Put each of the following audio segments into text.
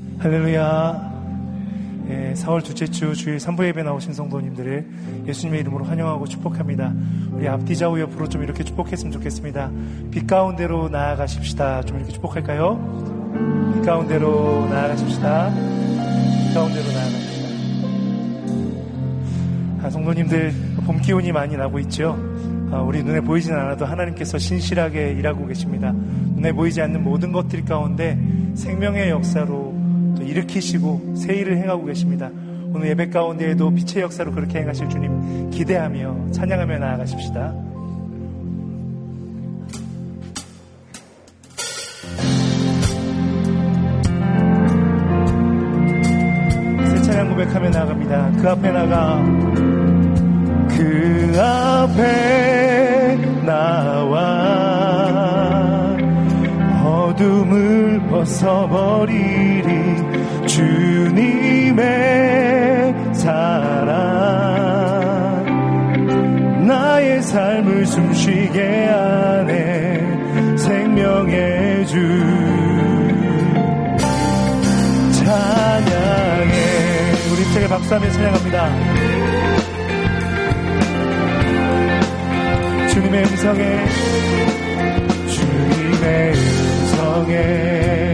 할렐루야. 4월 둘째 주 주일 3부 예배 나오신 성도님들을 예수님의 이름으로 환영하고 축복합니다. 우리 앞뒤 좌우 옆으로 좀 이렇게 축복했으면 좋겠습니다. 빛 가운데로 나아가십시다. 좀 이렇게 축복할까요? 빛 가운데로 나아가십시다. 빛 가운데로 나아가십시다. 성도님들, 봄 기운이 많이 나고 있죠. 우리 눈에 보이진 않아도 하나님께서 신실하게 일하고 계십니다. 눈에 보이지 않는 모든 것들 가운데 생명의 역사로 일으키시고 새 일을 행하고 계십니다. 오늘 예배 가운데에도 빛의 역사로 그렇게 행하실 주님 기대하며 찬양하며 나아가십시다. 새 찬양 고백하며 나아갑니다. 그 앞에 나가, 그 앞에 나와 어둠을 벗어버리리. 주님의 사랑 나의 삶을 숨쉬게 하네. 생명의 주 찬양해. 우리 힘차게 박수하며 찬양합니다. 주님의 음성에, 주님의 음성에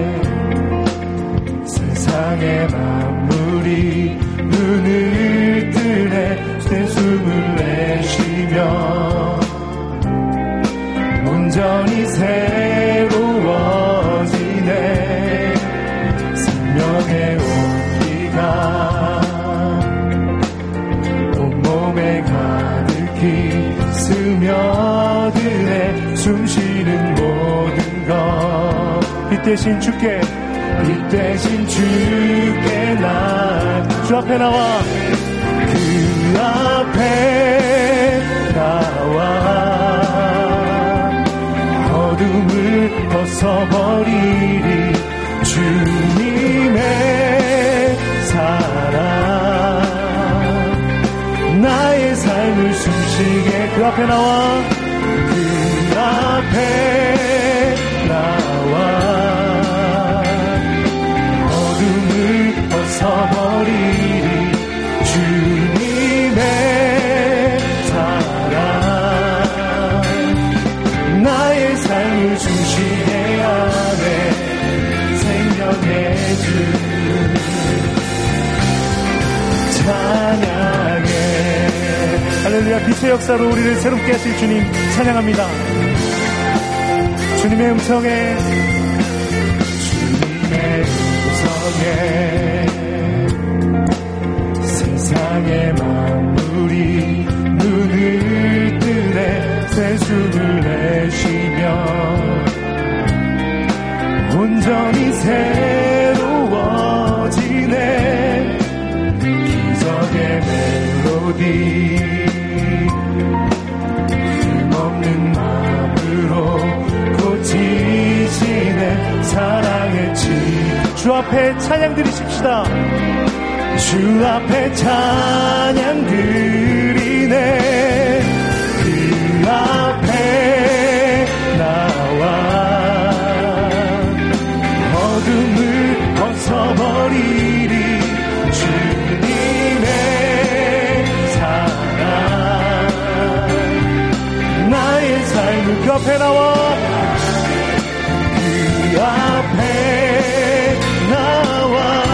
세상의 만물이 눈을 뜨네. 새 숨을 내쉬며 온전히 새로워지네. 생명의 온기가 온몸에 가득히 스며드네. 숨쉬는 모든 것 빛 대신 주께, 빛 대신 주께 나 주 앞에 나와, 그 앞에 나와 어둠을 벗어버리리. 주님의 사랑 나의 삶을 숨쉬게. 그 앞에 나와, 그 앞에 나와 어둠을 벗어버리리. 주님의 사랑 나의 삶을 숨쉬게 하네. 생명의 주 찬양해. 할렐루야. 빛의 역사로 우리를 새롭게 하실 주님 찬양합니다. 주님의 음성에, 주님의 음성에 세상의 만물이 눈을 뜨네. 새 숨을 내쉬며 온전히 새로워지네. 기적의 멜로디 힘없는 마음으로 고치시네. 사랑의 주 앞에 찬양 드리십시다. 주 앞에 찬양 드리네. 그 앞에 나와 어둠을 벗어버리리. 주님의 사랑 나의 삶을 그 앞에 나와, 그 앞에 나와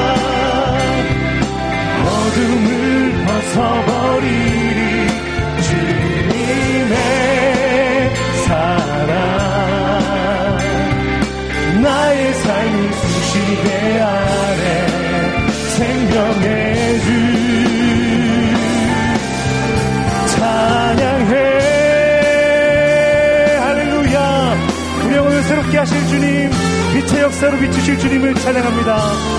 어둠을 벗어버리리. 주님의 사랑 나의 삶을 숨쉬게 하네. 생명의 주 찬양해. 할렐루야. 우리 영혼을 새롭게 하실 주님, 빛의 역사로 비추실 주님을 찬양합니다.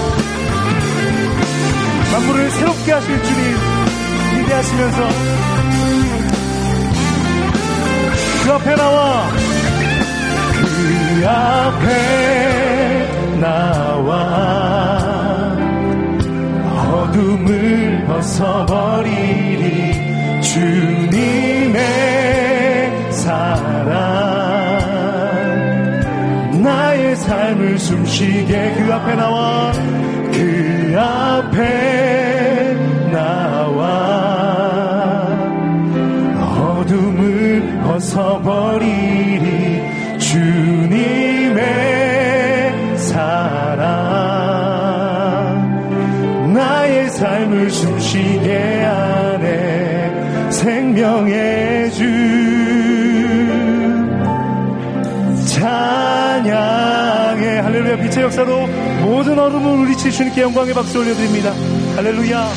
만물을 새롭게 하실 주님 기대하시면서 그 앞에 나와, 그 앞에 나와 어둠을 벗어버리리. 주님의 사랑 나의 삶을 숨쉬게 그 앞에 나와 어둠을 벗어버리리 주님의 사랑 나의 삶을 숨쉬게 하네 생명의 주 찬양해 할렐루야. 빛의 역사로 모든 어둠을 물리칠 주님께 영광의 박수 올려드립니다. 할렐루야.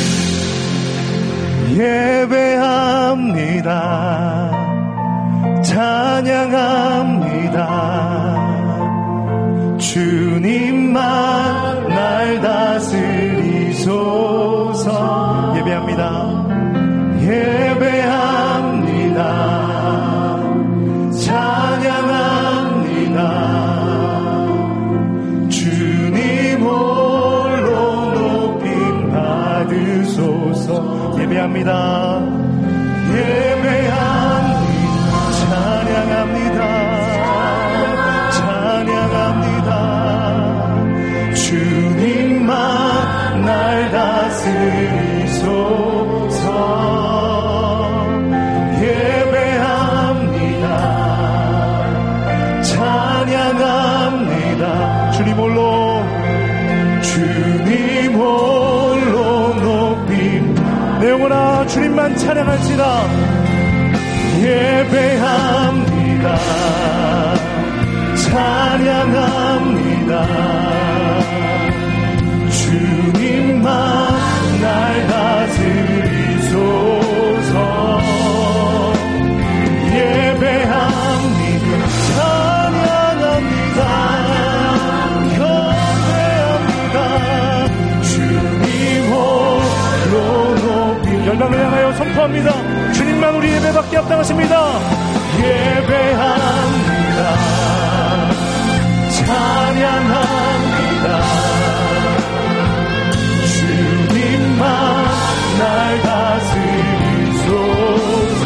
예배합니다. 찬양합니다. 주님만 날 다스리소서. 예배합니다. 예배합니다. 찬양합니다. 주님 홀로 높임 받으소서. 예배합니다. 예배합니다. 찬양합니다. 찬양합니다. 주님만 날 다스리소서. 예배합니다. 찬양합니다. 주님 홀로 높임 내 영혼아 주님만 찬양할지라. 예배합니다. 찬양합니다. 주님만 날 다스리소서. 예배합니다. 찬양합니다. 경배합니다. 주님 홀로 높임 열방을 향하여 선포합니다. 주님만 우리 예배받게 합당하십니다. 예배합니다. 찬양합니다. 주님만 날 다스리소서.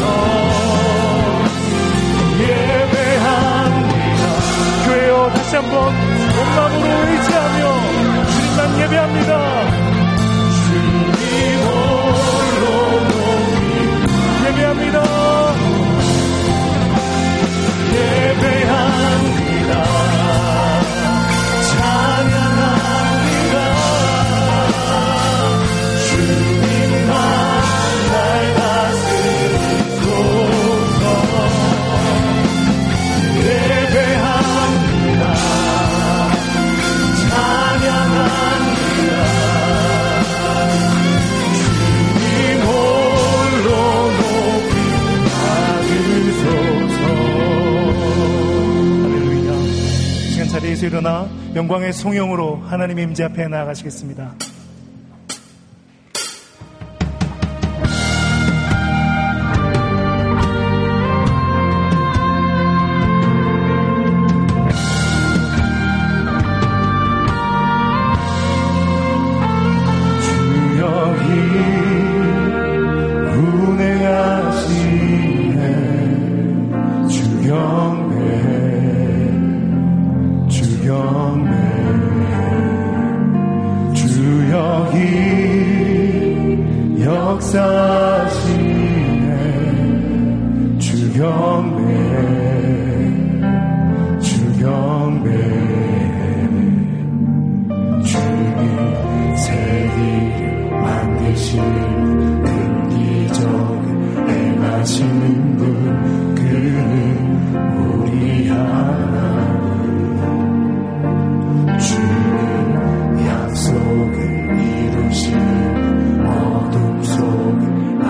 예배합니다. 교회여 다시 한번 온 마음으로 의지하며 주님만 예배합니다. 주님 홀로 예배합니다. 예배합니다. 찬양합니다. 주님만 날 다스리소서. 예배합니다. 찬양합니다. 자리에서 일어나 영광의 송영으로 하나님의 임재 앞에 나아가시겠습니다. 역사시네 주 경배 주님 세계를 만드신 은기적 행하시는 분 그는 우리 하나님 주님 약속을 이루시는 어둠 속에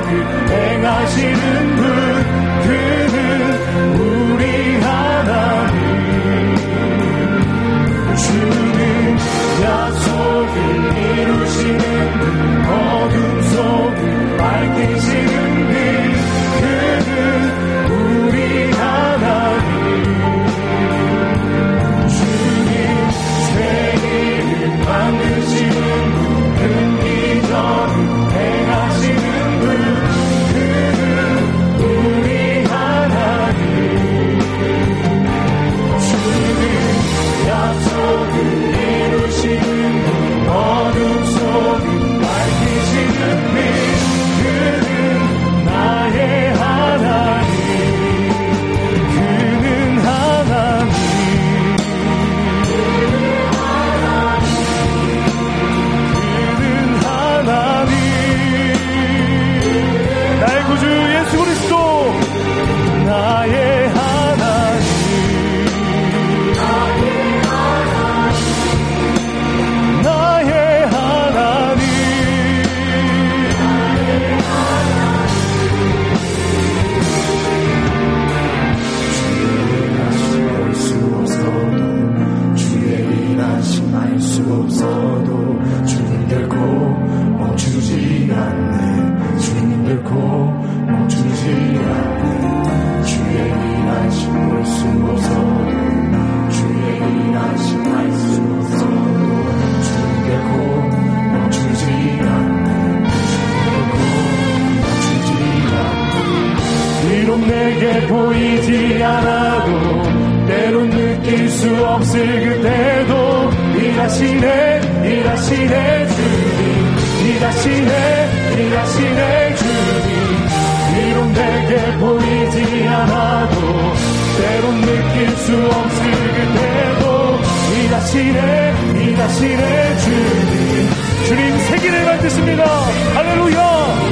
행하시는 분, 그는 우리 하나님. 주는 약속을 이루시는 분, 어둠 속을 밝히시는 분, 그는 우리 하나님. 주는 세계를 만드시는 분, 큰 기적을 행하시는 분, 그는 우리 하나님. 주는 약속을 이루시는 분, 어둠 속을 밝히시는 분, 그는 나의 하나님. 그는 하나님. 그는 하나님. 나의 구주 예수 그리스도, 나의 하나님. 나의 하나님. 주의 일하심 알 수 없어도 주님 결코 멈추지 않네. 주님 결코 멈추지 않네. 주의 일하심 볼 수 없어도 주의 일하심 알 수 없어도 주님 결코 멈추지 않네. 주님 결코 멈추지 않네. 비록 내게 보이지 않아도 때론 느낄 수 없을 그때도 일하시네 주님. 일하시네 주님. 비록 내게 보이지 않아도 때론 느낄 수 없을 그때도 일하시네 주님. 주님 세기를 만드십니다. 할렐루야.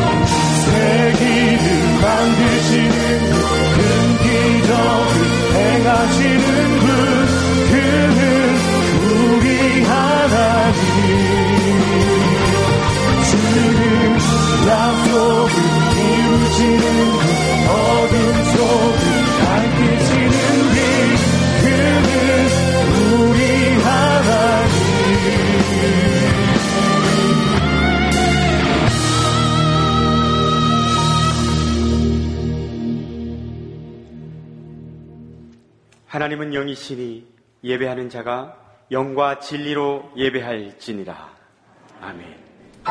세기를 만드시는 큰 기적을 행하시는 분, 그는 우리 하나님. 주는 약속을 이루시는 분, 어둠 속을 밝히시는 분, 그는 우리 하나님. 하나님은 영이시니 예배하는 자가 영과 진리로 예배할지니라. 아멘.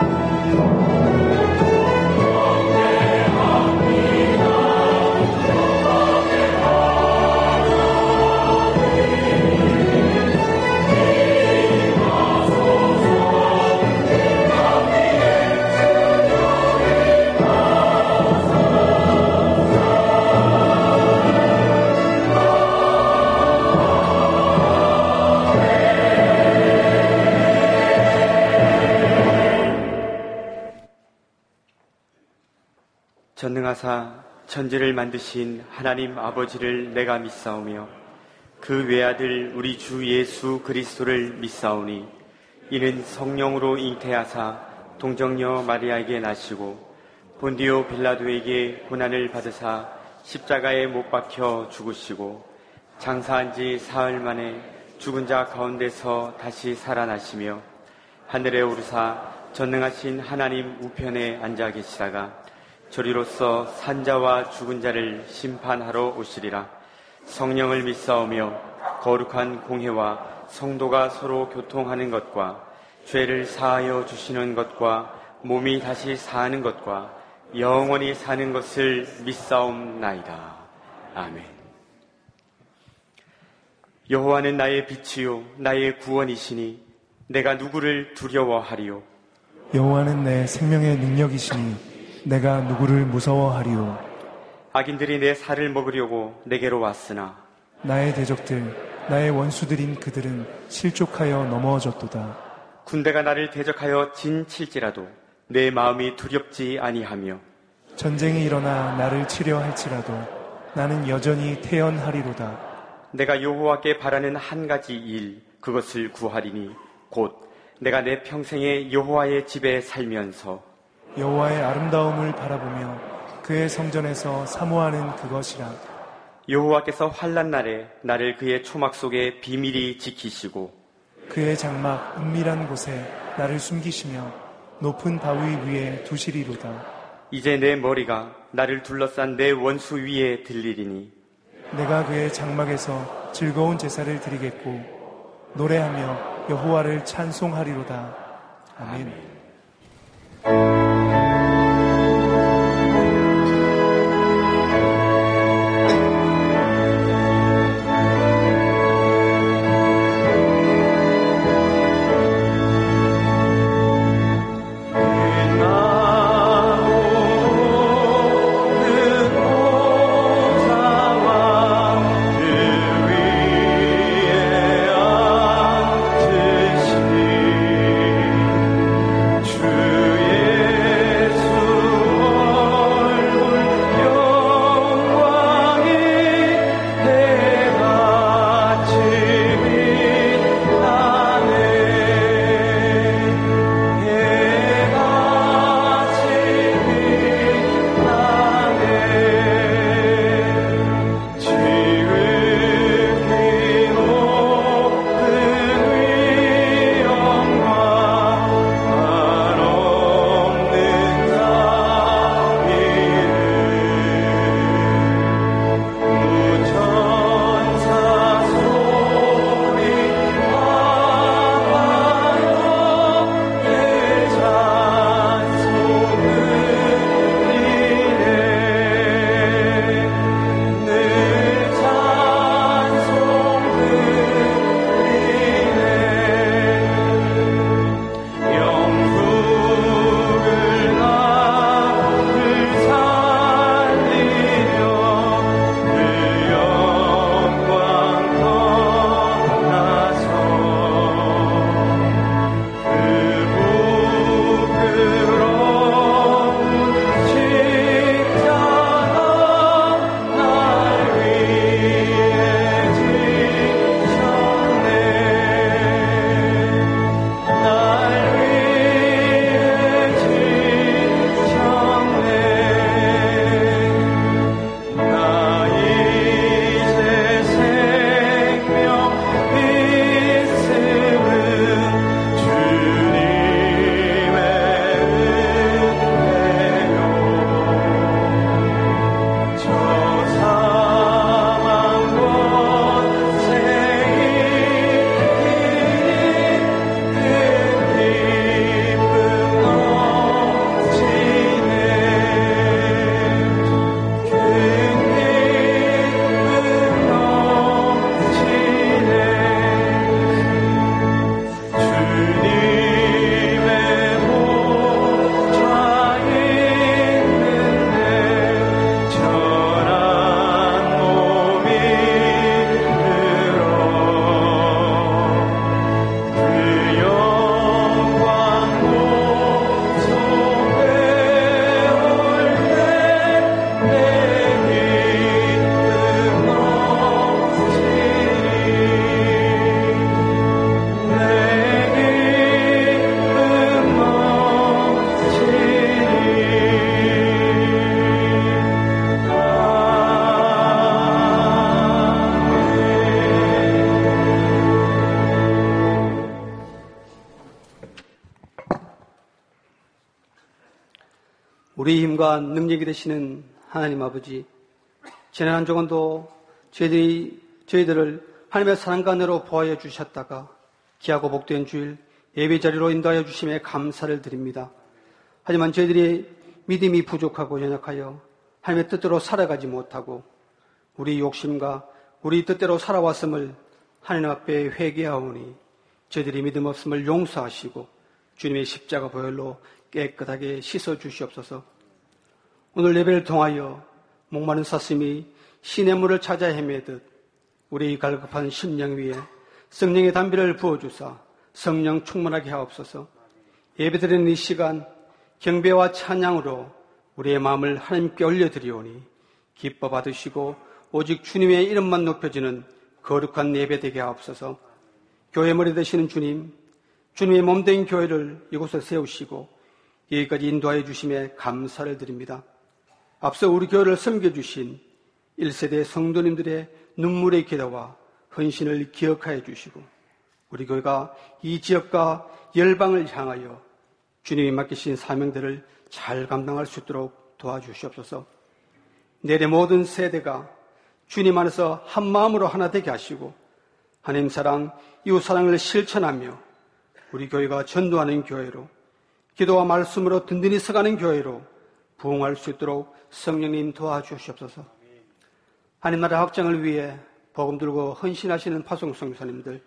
전능하사 천지를 만드신 하나님 아버지를 내가 믿사오며 그 외아들 우리 주 예수 그리스도를 믿사오니 이는 성령으로 잉태하사 동정녀 마리아에게 나시고 본디오 빌라도에게 고난을 받으사 십자가에 못 박혀 죽으시고 장사한 지 사흘 만에 죽은 자 가운데서 다시 살아나시며 하늘에 오르사 전능하신 하나님 우편에 앉아 계시다가 저리로서 산자와 죽은 자를 심판하러 오시리라. 성령을 믿사오며 거룩한 공회와 성도가 서로 교통하는 것과 죄를 사하여 주시는 것과 몸이 다시 사는 것과 영원히 사는 것을 믿사옵나이다. 아멘. 여호와는 나의 빛이요 나의 구원이시니 내가 누구를 두려워하리요. 여호와는 내 생명의 능력이시니 내가 누구를 무서워하리요. 악인들이 내 살을 먹으려고 내게로 왔으나 나의 대적들, 나의 원수들인 그들은 실족하여 넘어졌도다. 군대가 나를 대적하여 진칠지라도 내 마음이 두렵지 아니하며 전쟁이 일어나 나를 치려 할지라도 나는 여전히 태연하리로다. 내가 여호와께 바라는 한 가지 일, 그것을 구하리니 곧 내가 내 평생에 여호와의 집에 살면서 여호와의 아름다움을 바라보며 그의 성전에서 사모하는 그것이라. 여호와께서 환난 날에 나를 그의 초막 속에 비밀히 지키시고 그의 장막 은밀한 곳에 나를 숨기시며 높은 바위 위에 두시리로다. 이제 내 머리가 나를 둘러싼 내 원수 위에 들리리니 내가 그의 장막에서 즐거운 제사를 드리겠고 노래하며 여호와를 찬송하리로다. 아멘. 우리의 힘과 능력이 되시는 하나님 아버지, 지난 한 주간도 저희들을 하나님의 사랑과 은혜로 보호해 주셨다가 귀하고 복된 주일 예배 자리로 인도하여 주심에 감사를 드립니다. 하지만 저희들이 믿음이 부족하고 연약하여 하나님의 뜻대로 살아가지 못하고 우리 욕심과 우리 뜻대로 살아왔음을 하나님 앞에 회개하오니 저희들이 믿음 없음을 용서하시고 주님의 십자가 보혈로 깨끗하게 씻어 주시옵소서. 오늘 예배를 통하여 목마른 사슴이 시냇물을 찾아 헤매듯 우리 갈급한 심령 위에 성령의 담비를 부어주사 성령 충만하게 하옵소서. 예배드리는 이 시간 경배와 찬양으로 우리의 마음을 하나님께 올려드리오니 기뻐 받으시고 오직 주님의 이름만 높여지는 거룩한 예배 되게 하옵소서. 교회 머리 되시는 주님, 주님의 몸된 교회를 이곳에 세우시고 여기까지 인도하여 주심에 감사를 드립니다. 앞서 우리 교회를 섬겨주신 1세대 성도님들의 눈물의 기도와 헌신을 기억하여 주시고 우리 교회가 이 지역과 열방을 향하여 주님이 맡기신 사명들을 잘 감당할 수 있도록 도와주시옵소서. 내래 모든 세대가 주님 안에서 한 마음으로 하나 되게 하시고 하나님 사랑, 이웃 사랑을 실천하며 우리 교회가 전도하는 교회로 기도와 말씀으로 든든히 서가는 교회로 부흥할 수 있도록 성령님 도와주시옵소서. 하나님 나라 확장을 위해 복음 들고 헌신하시는 파송성교사님들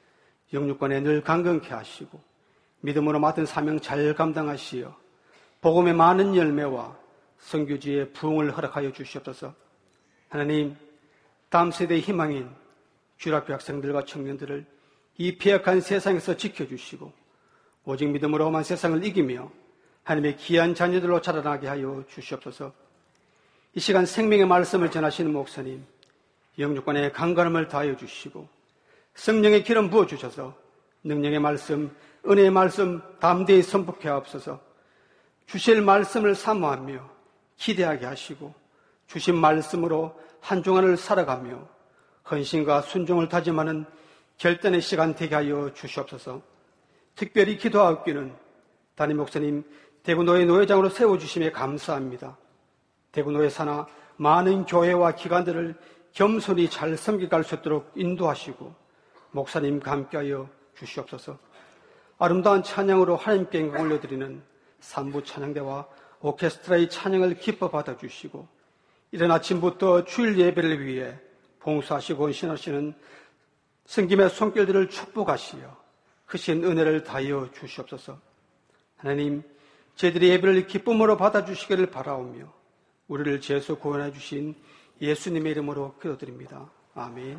영육간에 늘 강건케 하시고 믿음으로 맡은 사명 잘 감당하시어 복음의 많은 열매와 선교지의 부흥을 허락하여 주시옵소서. 하나님, 다음 세대의 희망인 주일학교 학생들과 청년들을 이 폐역한 세상에서 지켜주시고 오직 믿음으로 험한 세상을 이기며 하나님의 귀한 자녀들로 자라나게 하여 주시옵소서. 이 시간 생명의 말씀을 전하시는 목사님, 영육간에 강건함을 다하여 주시고 성령의 기름 부어주셔서 능력의 말씀, 은혜의 말씀 담대히 선포케 하옵소서. 주실 말씀을 사모하며 기대하게 하시고 주신 말씀으로 한 주간을 살아가며 헌신과 순종을 다짐하는 결단의 시간 되게 하여 주시옵소서. 특별히 기도하옵기는 담임 목사님 대구노회 노회장으로 세워주심에 감사합니다. 대구노회 산하 많은 교회와 기관들을 겸손히 잘 섬겨갈 수 있도록 인도하시고 목사님과 함께하여 주시옵소서. 아름다운 찬양으로 하나님께 영광 올려드리는 산부 찬양대와 오케스트라의 찬양을 기뻐 받아주시고 이른 아침부터 주일 예배를 위해 봉사하시고 헌신하시는 성김의 손길들을 축복하시어 크신 은혜를 다하여 주시옵소서. 하나님, 저희들의 예배를 기쁨으로 받아주시기를 바라오며 우리를 죄에서 구원해 주신 예수님의 이름으로 기도드립니다. 아멘.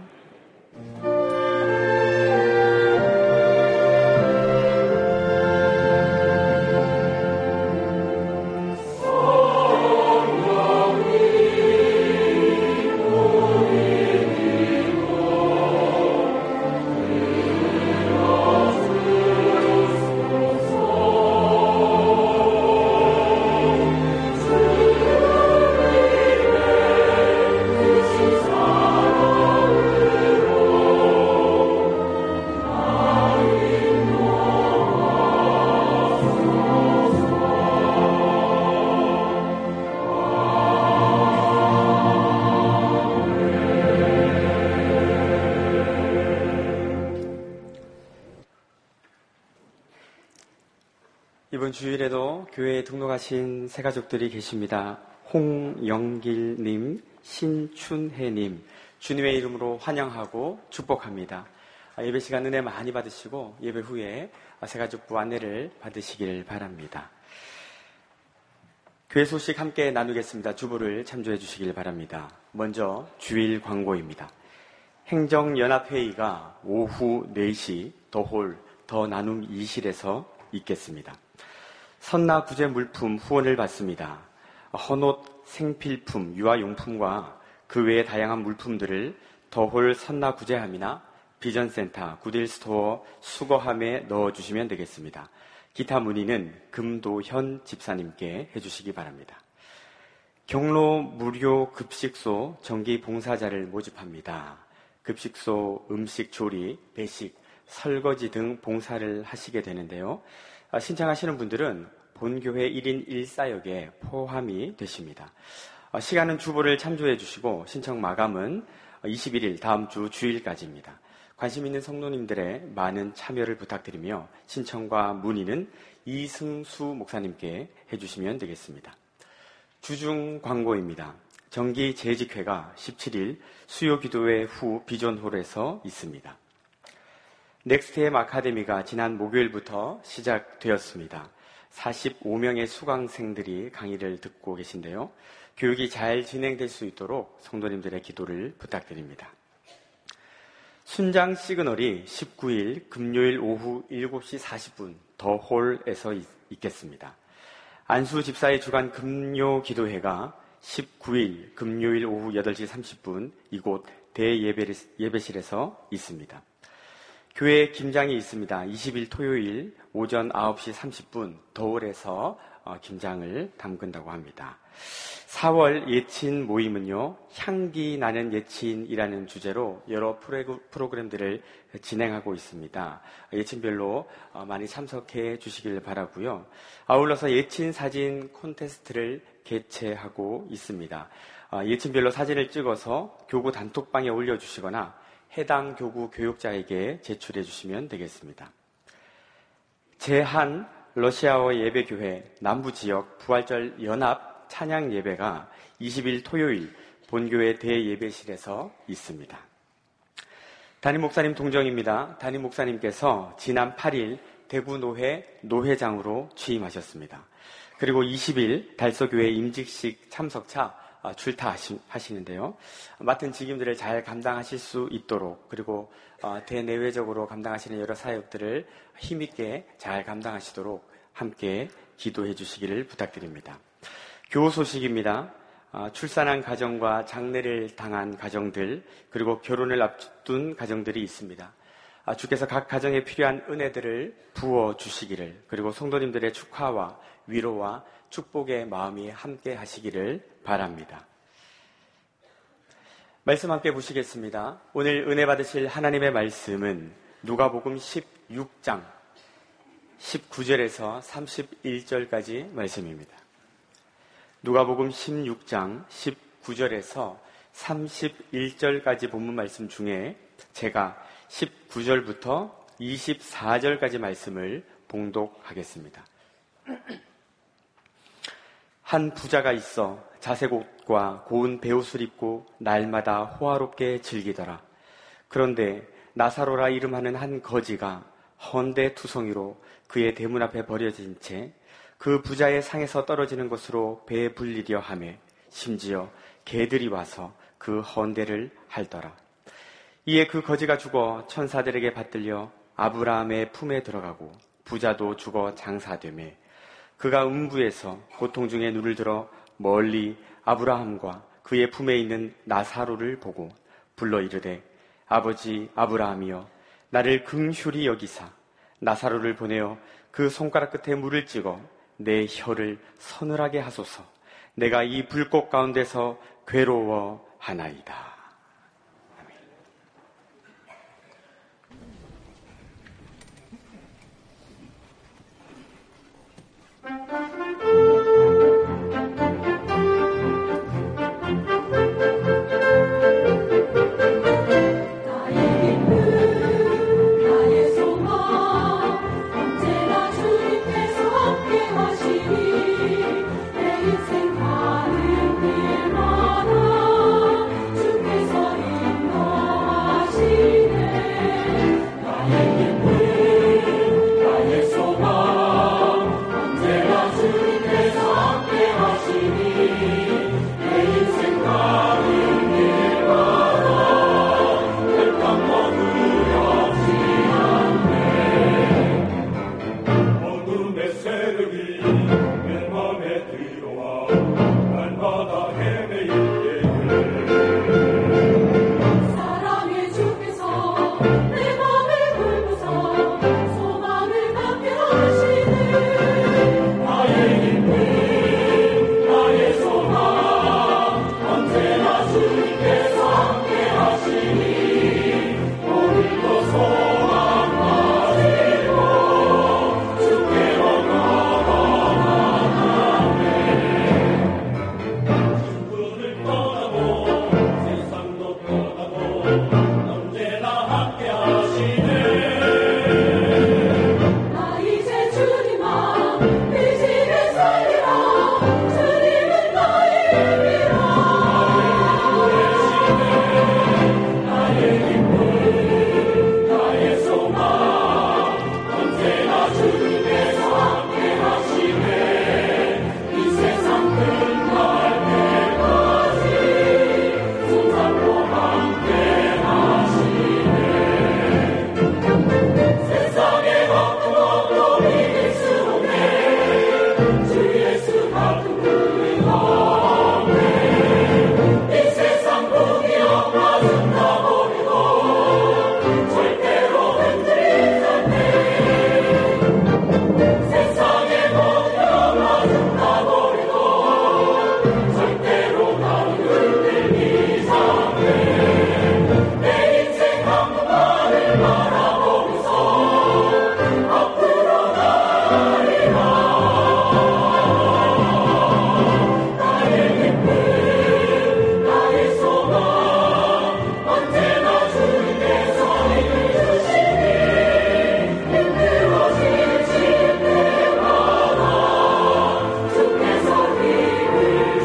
이번 주일에도 교회에 등록하신 새 가족들이 계십니다. 홍영길님, 신춘혜님, 주님의 이름으로 환영하고 축복합니다. 예배 시간 은혜 많이 받으시고 예배 후에 새 가족부 안내를 받으시길 바랍니다. 교회 소식 함께 나누겠습니다. 주보를 참조해 주시길 바랍니다. 먼저 주일 광고입니다. 행정연합회의가 오후 4시 더홀 더 나눔 2실에서 있겠습니다. 선나구제 물품 후원을 받습니다. 헌옷, 생필품, 유아용품과 그 외의 다양한 물품들을 더홀 선나구제함이나 비전센터, 굿윌스토어, 수거함에 넣어주시면 되겠습니다. 기타 문의는 금도현 집사님께 해주시기 바랍니다. 경로 무료 급식소 정기 봉사자를 모집합니다. 급식소 음식 조리, 배식, 설거지 등 봉사를 하시게 되는데요. 신청하시는 분들은 본교회 1인 1사역에 포함이 되십니다. 시간은 주보를 참조해 주시고 신청 마감은 21일 다음 주 주일까지입니다. 관심 있는 성도님들의 많은 참여를 부탁드리며 신청과 문의는 이승수 목사님께 해주시면 되겠습니다. 주중 광고입니다. 정기 재직회가 17일 수요기도회 후 비전홀에서 있습니다. 넥스트엠 아카데미가 지난 목요일부터 시작되었습니다. 45명의 수강생들이 강의를 듣고 계신데요. 교육이 잘 진행될 수 있도록 성도님들의 기도를 부탁드립니다. 순장 시그널이 19일 금요일 오후 7시 40분 더 홀에서 있겠습니다. 안수 집사의 주간 금요 기도회가 19일 금요일 오후 8시 30분 이곳 대예배실에서 있습니다. 교회 김장이 있습니다. 20일 토요일 오전 9시 30분 더홀에서 김장을 담근다고 합니다. 4월 예친 모임은요, 향기 나는 예친이라는 주제로 여러 프로그램들을 진행하고 있습니다. 예친별로 많이 참석해 주시길 바라고요. 아울러서 예친 사진 콘테스트를 개최하고 있습니다. 예친별로 사진을 찍어서 교구 단톡방에 올려주시거나 해당 교구 교육자에게 제출해 주시면 되겠습니다. 제한 러시아어 예배교회 남부지역 부활절 연합 찬양 예배가 20일 토요일 본교회 대예배실에서 있습니다. 담임 목사님 동정입니다. 담임 목사님께서 지난 8일 대구노회 노회장으로 취임하셨습니다. 그리고 20일 달서교회 임직식 참석차 출타하시는데요. 맡은 직임들을 잘 감당하실 수 있도록, 그리고 대내외적으로 감당하시는 여러 사역들을 힘있게 잘 감당하시도록 함께 기도해 주시기를 부탁드립니다. 교우 소식입니다. 출산한 가정과 장례를 당한 가정들, 그리고 결혼을 앞둔 가정들이 있습니다. 주께서 각 가정에 필요한 은혜들을 부어주시기를, 그리고 성도님들의 축하와 위로와 축복의 마음이 함께 하시기를 바랍니다. 말씀 함께 보시겠습니다. 오늘 은혜 받으실 하나님의 말씀은 누가복음 16장 19절에서 31절까지 말씀입니다. 누가복음 16장 19절에서 31절까지 본문 말씀 중에 제가 19절부터 24절까지 말씀을 봉독하겠습니다. 한 부자가 있어 자색 옷과 고운 베옷을 입고 날마다 호화롭게 즐기더라. 그런데 나사로라 이름하는 한 거지가 헌데 투성이로 그의 대문 앞에 버려진 채 그 부자의 상에서 떨어지는 것으로 배에 불리려 하매 심지어 개들이 와서 그 헌데를 핥더라. 이에 그 거지가 죽어 천사들에게 받들려 아브라함의 품에 들어가고 부자도 죽어 장사되매 그가 음부에서 고통 중에 눈을 들어 멀리 아브라함과 그의 품에 있는 나사로를 보고 불러 이르되 아버지 아브라함이여 나를 긍휼히 여기사 나사로를 보내어 그 손가락 끝에 물을 찍어 내 혀를 서늘하게 하소서. 내가 이 불꽃 가운데서 괴로워하나이다.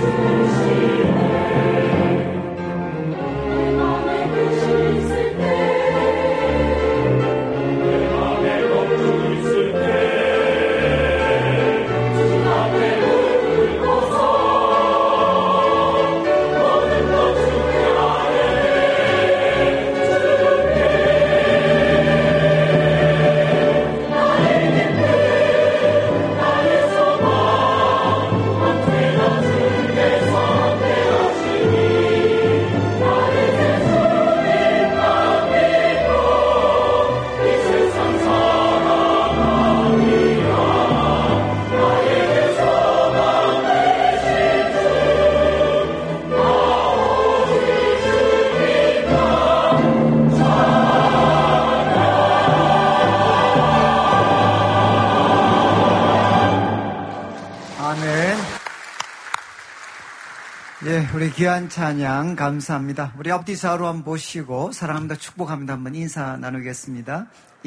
우리 귀한 찬양 감사합니다. 우리 앞뒤 좌우로 한번 보시고 사랑합니다, 축복합니다 한번 인사 나누겠습니다.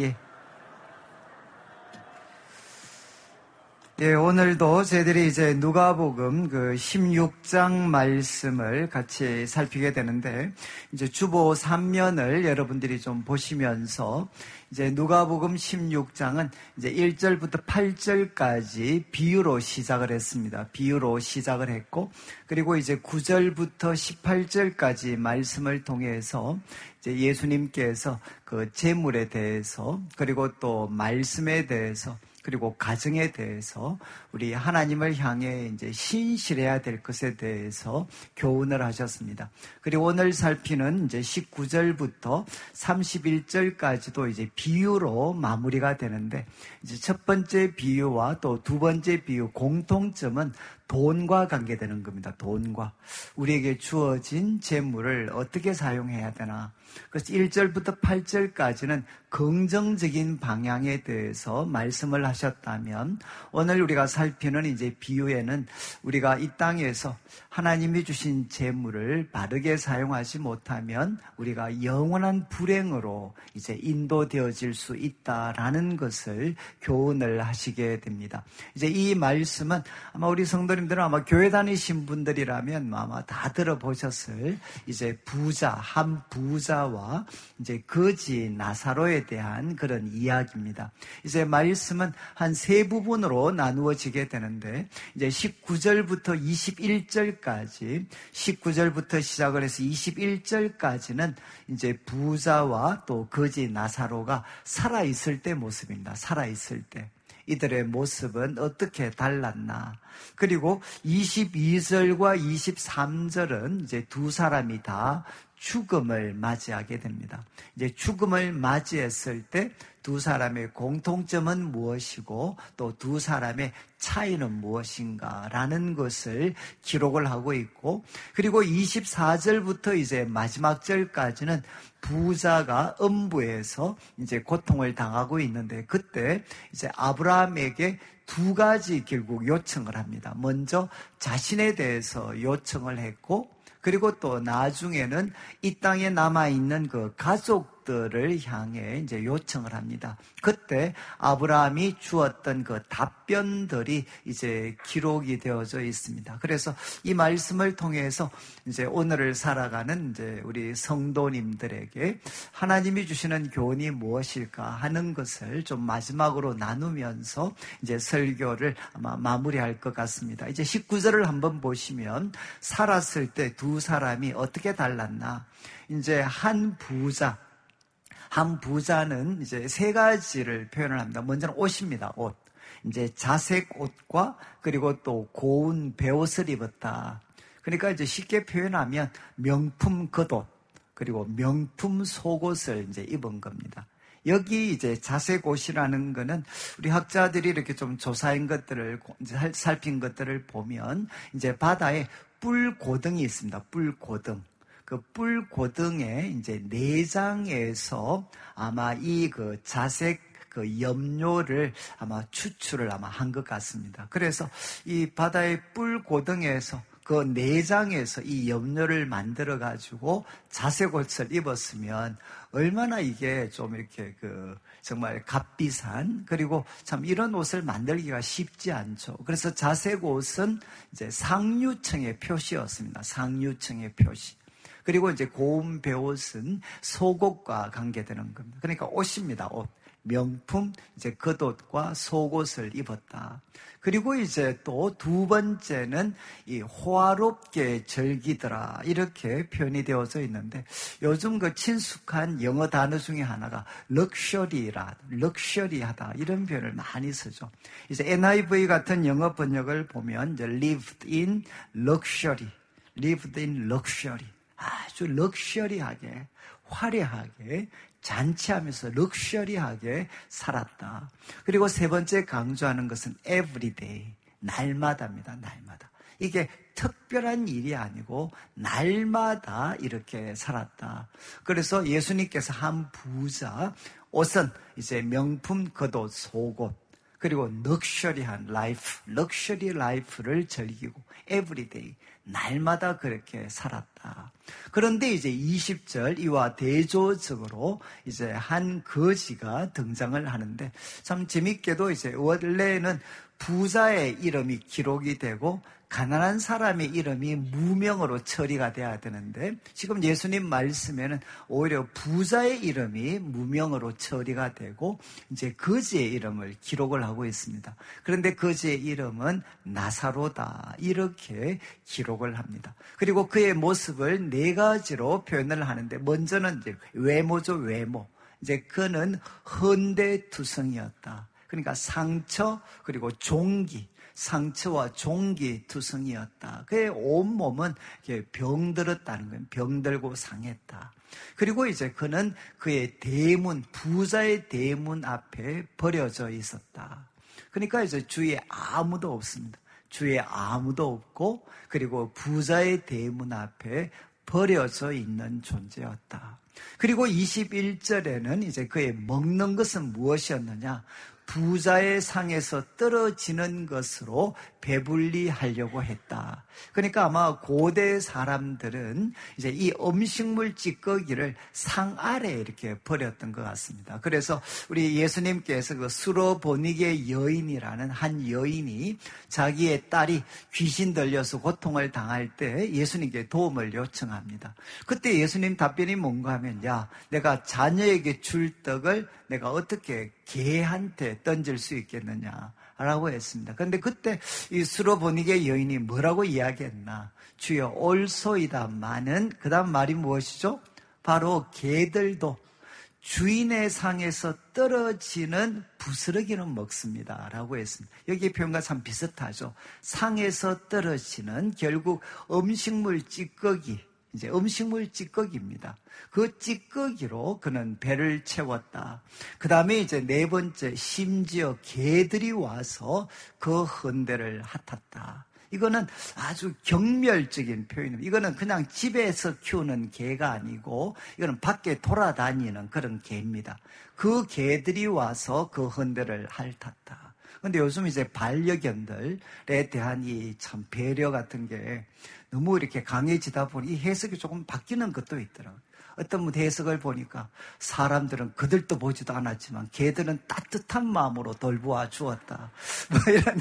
오늘도 저희들이 이제 누가복음 16장 말씀을 같이 살피게 되는데, 이제 주보 3면을 여러분들이 좀 보시면서, 이제 누가복음 16장은 이제 1절부터 8절까지 비유로 시작을 했습니다. 비유로 시작을 했고, 그리고 이제 9절부터 18절까지 말씀을 통해서 이제 예수님께서 그 재물에 대해서, 그리고 또 말씀에 대해서, 그리고 가정에 대해서 우리 하나님을 향해 이제 신실해야 될 것에 대해서 교훈을 하셨습니다. 그리고 오늘 살피는 이제 19절부터 31절까지도 이제 비유로 마무리가 되는데, 이제 첫 번째 비유와 또 두 번째 비유 공통점은 돈과 관계되는 겁니다. 돈과. 우리에게 주어진 재물을 어떻게 사용해야 되나. 그래서 1절부터 8절까지는 긍정적인 방향에 대해서 말씀을 하셨다면, 오늘 우리가 살피는 이제 비유에는 우리가 이 땅에서 하나님이 주신 재물을 바르게 사용하지 못하면 우리가 영원한 불행으로 이제 인도되어질 수 있다라는 것을 교훈을 하시게 됩니다. 이제 이 말씀은 아마 우리 성도님들은 아마 교회 다니신 분들이라면 아마 다 들어보셨을 이제 한 부자와 이제 거지 나사로에 대한 그런 이야기입니다. 이제 말씀은 한 세 부분으로 나누어지게 되는데, 이제 19절부터 21절까지, 19절부터 시작을 해서 21절까지는 이제 부자와 또 거지 나사로가 살아있을 때 모습입니다. 살아있을 때. 이들의 모습은 어떻게 달랐나. 그리고 22절과 23절은 이제 두 사람이 다 죽음을 맞이하게 됩니다. 이제 죽음을 맞이했을 때 두 사람의 공통점은 무엇이고 또 두 사람의 차이는 무엇인가라는 것을 기록을 하고 있고, 그리고 24절부터 이제 마지막 절까지는 부자가 음부에서 이제 고통을 당하고 있는데, 그때 이제 아브라함에게 두 가지 결국 요청을 합니다. 먼저 자신에 대해서 요청을 했고, 그리고 또 나중에는 이 땅에 남아있는 그 가족들을 향해 이제 요청을 합니다. 그때 아브라함이 주었던 그 답변들이 이제 기록이 되어져 있습니다. 그래서 이 말씀을 통해서 이제 오늘을 살아가는 이제 우리 성도님들에게 하나님이 주시는 교훈이 무엇일까 하는 것을 좀 마지막으로 나누면서 이제 설교를 아마 마무리할 것 같습니다. 이제 19절을 한번 보시면, 살았을 때 두 사람이 어떻게 달랐나. 이제 한 부자는 이제 세 가지를 표현을 합니다. 먼저는 옷입니다. 옷. 이제 자색 옷과 그리고 또 고운 베옷을 입었다. 그러니까 이제 쉽게 표현하면 명품 겉옷 그리고 명품 속옷을 이제 입은 겁니다. 여기 이제 자색 옷이라는 거는 우리 학자들이 이렇게 좀 조사한 것들을, 살핀 것들을 보면, 이제 바다에 뿔고등이 있습니다. 뿔고등. 그 뿔고등의 이제 내장에서 아마 이 그 자색 그 염료를 아마 추출을 아마 한 것 같습니다. 그래서 이 바다의 뿔고등에서 그 내장에서 이 염료를 만들어 가지고 자색옷을 입었으면 얼마나 이게 좀 이렇게 정말 값비싼, 그리고 참 이런 옷을 만들기가 쉽지 않죠. 그래서 자색옷은 이제 상류층의 표시였습니다. 상류층의 표시. 그리고 이제 고운 베옷은 속옷과 관계되는 겁니다. 그러니까 옷입니다. 옷. 명품, 이제 겉옷과 속옷을 입었다. 그리고 이제 또 두 번째는 이 호화롭게 즐기더라. 이렇게 표현이 되어져 있는데, 요즘 그 친숙한 영어 단어 중에 하나가 럭셔리하다. 이런 표현을 많이 쓰죠. 이제 NIV 같은 영어 번역을 보면 이제 lived in luxury. 아주 럭셔리하게, 화려하게, 잔치하면서 럭셔리하게 살았다. 그리고 세 번째 강조하는 것은 everyday, 날마다입니다. 날마다. 이게 특별한 일이 아니고 날마다 이렇게 살았다. 그래서 예수님께서 한 부자, 옷은 이제 명품 겉옷, 속옷, 그리고 럭셔리한 럭셔리 라이프를 즐기고 everyday, 날마다 그렇게 살았다. 그런데 이제 20절 이와 대조적으로 이제 한 거지가 등장을 하는데, 참 재밌게도 이제 원래는 부자의 이름이 기록이 되고 가난한 사람의 이름이 무명으로 처리가 돼야 되는데, 지금 예수님 말씀에는 오히려 부자의 이름이 무명으로 처리가 되고 이제 거지의 이름을 기록을 하고 있습니다. 그런데 거지의 이름은 나사로다, 이렇게 기록을 합니다. 그리고 그의 모습을 네 가지로 표현을 하는데, 먼저는 이제 외모죠. 외모. 이제 그는 헌대투성이었다. 그러니까 상처, 그리고 종기, 상처와 종기 투성이었다. 그의 온몸은 병들었다는 거예요. 병들고 상했다. 그리고 이제 그는 그의 대문, 부자의 대문 앞에 버려져 있었다. 그러니까 이제 주위에 아무도 없습니다. 주위에 아무도 없고, 그리고 부자의 대문 앞에 버려져 있는 존재였다. 그리고 21절에는 이제 그의 먹는 것은 무엇이었느냐? 부자의 상에서 떨어지는 것으로 배불리 하려고 했다. 그러니까 아마 고대 사람들은 이제 이 음식물 찌꺼기를 상 아래 이렇게 버렸던 것 같습니다. 그래서 우리 예수님께서 그 수로보니게 여인이라는 한 여인이 자기의 딸이 귀신 들려서 고통을 당할 때 예수님께 도움을 요청합니다. 그때 예수님 답변이 뭔가 하면, 야, 내가 자녀에게 줄 떡을 내가 어떻게 개한테 던질 수 있겠느냐라고 했습니다. 그런데 그때 이 수로보니게 여인이 뭐라고 이야기했나? 주여 올소이다마는, 그 다음 말이 무엇이죠? 바로 개들도 주인의 상에서 떨어지는 부스러기는 먹습니다 라고 했습니다. 여기 표현과 참 비슷하죠. 상에서 떨어지는, 결국 음식물 찌꺼기, 이제 음식물 찌꺼기입니다. 그 찌꺼기로 그는 배를 채웠다. 그 다음에 이제 네 번째, 심지어 개들이 와서 그 헌대를 핫았다. 이거는 아주 경멸적인 표현입니다. 이거는 그냥 집에서 키우는 개가 아니고 이거는 밖에 돌아다니는 그런 개입니다. 그 개들이 와서 그 헌대를 핥았다. 근데 요즘 이제 반려견들에 대한 이 참 배려 같은 게 너무 이렇게 강해지다 보니 이 해석이 조금 바뀌는 것도 있더라고요. 어떤 해석을 보니까 사람들은 그들도 보지도 않았지만 개들은 따뜻한 마음으로 돌보아 주었다. 뭐 이런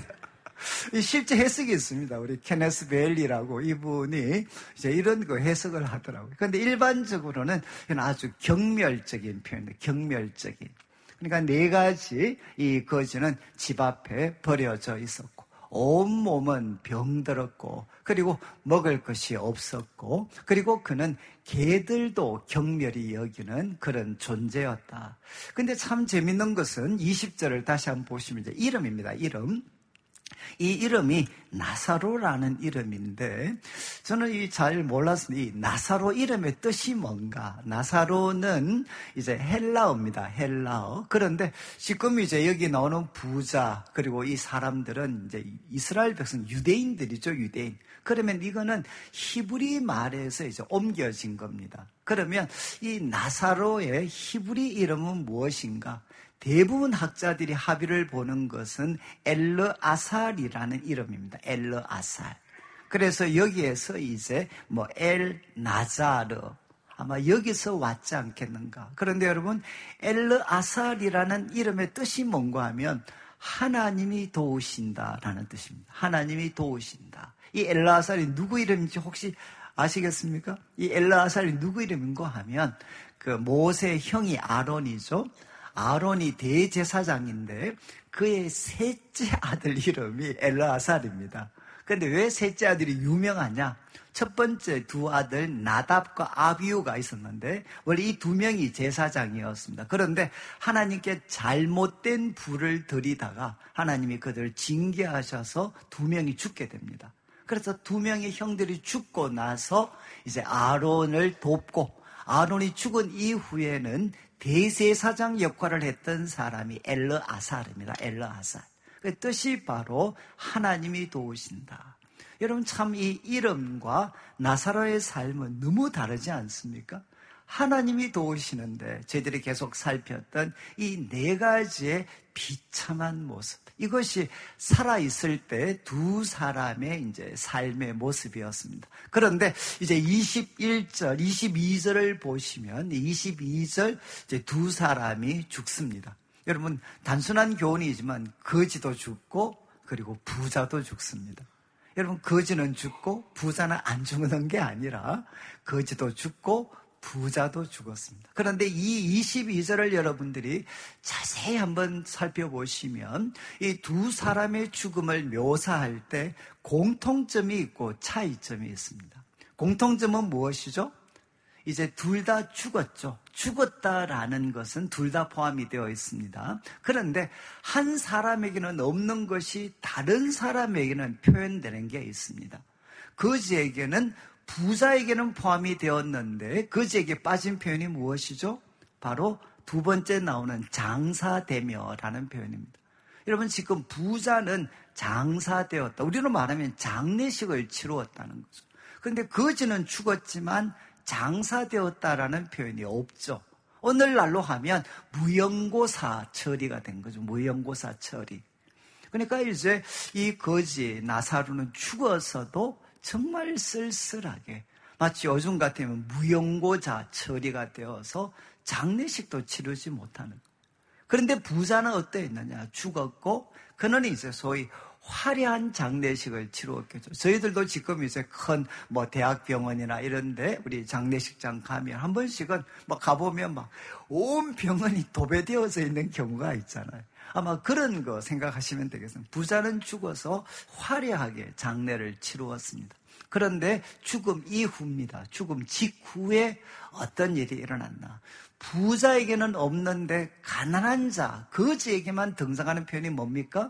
실제 해석이 있습니다. 우리 케네스 베일리라고 이분이 이제 이런 거 해석을 하더라고요. 그런데 일반적으로는 아주 경멸적인 표현이에요. 경멸적인. 그러니까 네 가지 이 거지는 집 앞에 버려져 있었고, 온몸은 병들었고, 그리고 먹을 것이 없었고, 그리고 그는 개들도 경멸히 여기는 그런 존재였다. 근데 참 재밌는 것은 20절을 다시 한번 보시면 이제 이름입니다. 이름. 이 이름이 나사로라는 이름인데, 저는 잘 몰랐습니다. 이 나사로 이름의 뜻이 뭔가. 나사로는 이제 헬라어입니다. 헬라어. 그런데 지금 이제 여기 나오는 부자, 그리고 이 사람들은 이제 이스라엘 백성, 유대인들이죠, 유대인. 그러면 이거는 히브리 말에서 이제 옮겨진 겁니다. 그러면 이 나사로의 히브리 이름은 무엇인가? 대부분 학자들이 합의를 보는 것은 엘르아살이라는 이름입니다. 엘르아살. 그래서 여기에서 이제 엘 나자르, 아마 여기서 왔지 않겠는가. 그런데 여러분, 엘르아살이라는 이름의 뜻이 뭔가 하면 하나님이 도우신다라는 뜻입니다. 하나님이 도우신다. 이 엘르아살이 누구 이름인지 혹시 아시겠습니까? 이 엘르아살이 누구 이름인가 하면 그 모세의 형이 아론이죠. 아론이 대제사장인데 그의 셋째 아들 이름이 엘르아살입니다. 그런데 왜 셋째 아들이 유명하냐? 첫 번째 두 아들 나답과 아비우가 있었는데 원래 이 두 명이 제사장이었습니다. 그런데 하나님께 잘못된 불을 들이다가 하나님이 그들을 징계하셔서 두 명이 죽게 됩니다. 그래서 두 명의 형들이 죽고 나서 이제 아론을 돕고, 아론이 죽은 이후에는 대제사장 역할을 했던 사람이 엘르아살입니다. 엘르아살. 그 뜻이 바로 하나님이 도우신다. 여러분, 참 이 이름과 나사로의 삶은 너무 다르지 않습니까? 하나님이 도우시는데 저희들이 계속 살폈던 이 네 가지의 비참한 모습, 이것이 살아있을 때 두 사람의 이제 삶의 모습이었습니다. 그런데 이제 21절, 22절을 보시면 22절 이제 두 사람이 죽습니다. 여러분, 단순한 교훈이지만 거지도 죽고 그리고 부자도 죽습니다. 여러분, 거지는 죽고 부자는 안 죽는 게 아니라 거지도 죽고 부자도 죽었습니다. 그런데 이 22절을 여러분들이 자세히 한번 살펴보시면 이 두 사람의 죽음을 묘사할 때 공통점이 있고 차이점이 있습니다. 공통점은 무엇이죠? 이제 둘 다 죽었죠. 죽었다라는 것은 둘 다 포함이 되어 있습니다. 그런데 한 사람에게는 없는 것이 다른 사람에게는 표현되는 게 있습니다. 거지에게는, 부자에게는 포함이 되었는데 거지에게 빠진 표현이 무엇이죠? 바로 두 번째 나오는 장사되며라는 표현입니다. 여러분, 지금 부자는 장사되었다. 우리로 말하면 장례식을 치루었다는 거죠. 그런데 거지는 죽었지만 장사되었다라는 표현이 없죠. 오늘날로 하면 무용고사 처리가 된 거죠. 무용고사 처리. 그러니까 이제 이 거지 나사로는 죽어서도 정말 쓸쓸하게, 마치 요즘 같으면 무용고자 처리가 되어서 장례식도 치르지 못하는 거예요. 그런데 부자는 어떠했느냐? 죽었고 그는 이제 소위 화려한 장례식을 치루었겠죠. 저희들도 지금 이제 큰 대학병원이나 이런데 우리 장례식장 가면 한 번씩은 가보면 온 병원이 도배되어져 있는 경우가 있잖아요. 아마 그런 거 생각하시면 되겠습니다. 부자는 죽어서 화려하게 장례를 치루었습니다. 그런데 죽음 이후입니다. 죽음 직후에 어떤 일이 일어났나? 부자에게는 없는데 가난한 자, 거지에게만 등장하는 표현이 뭡니까?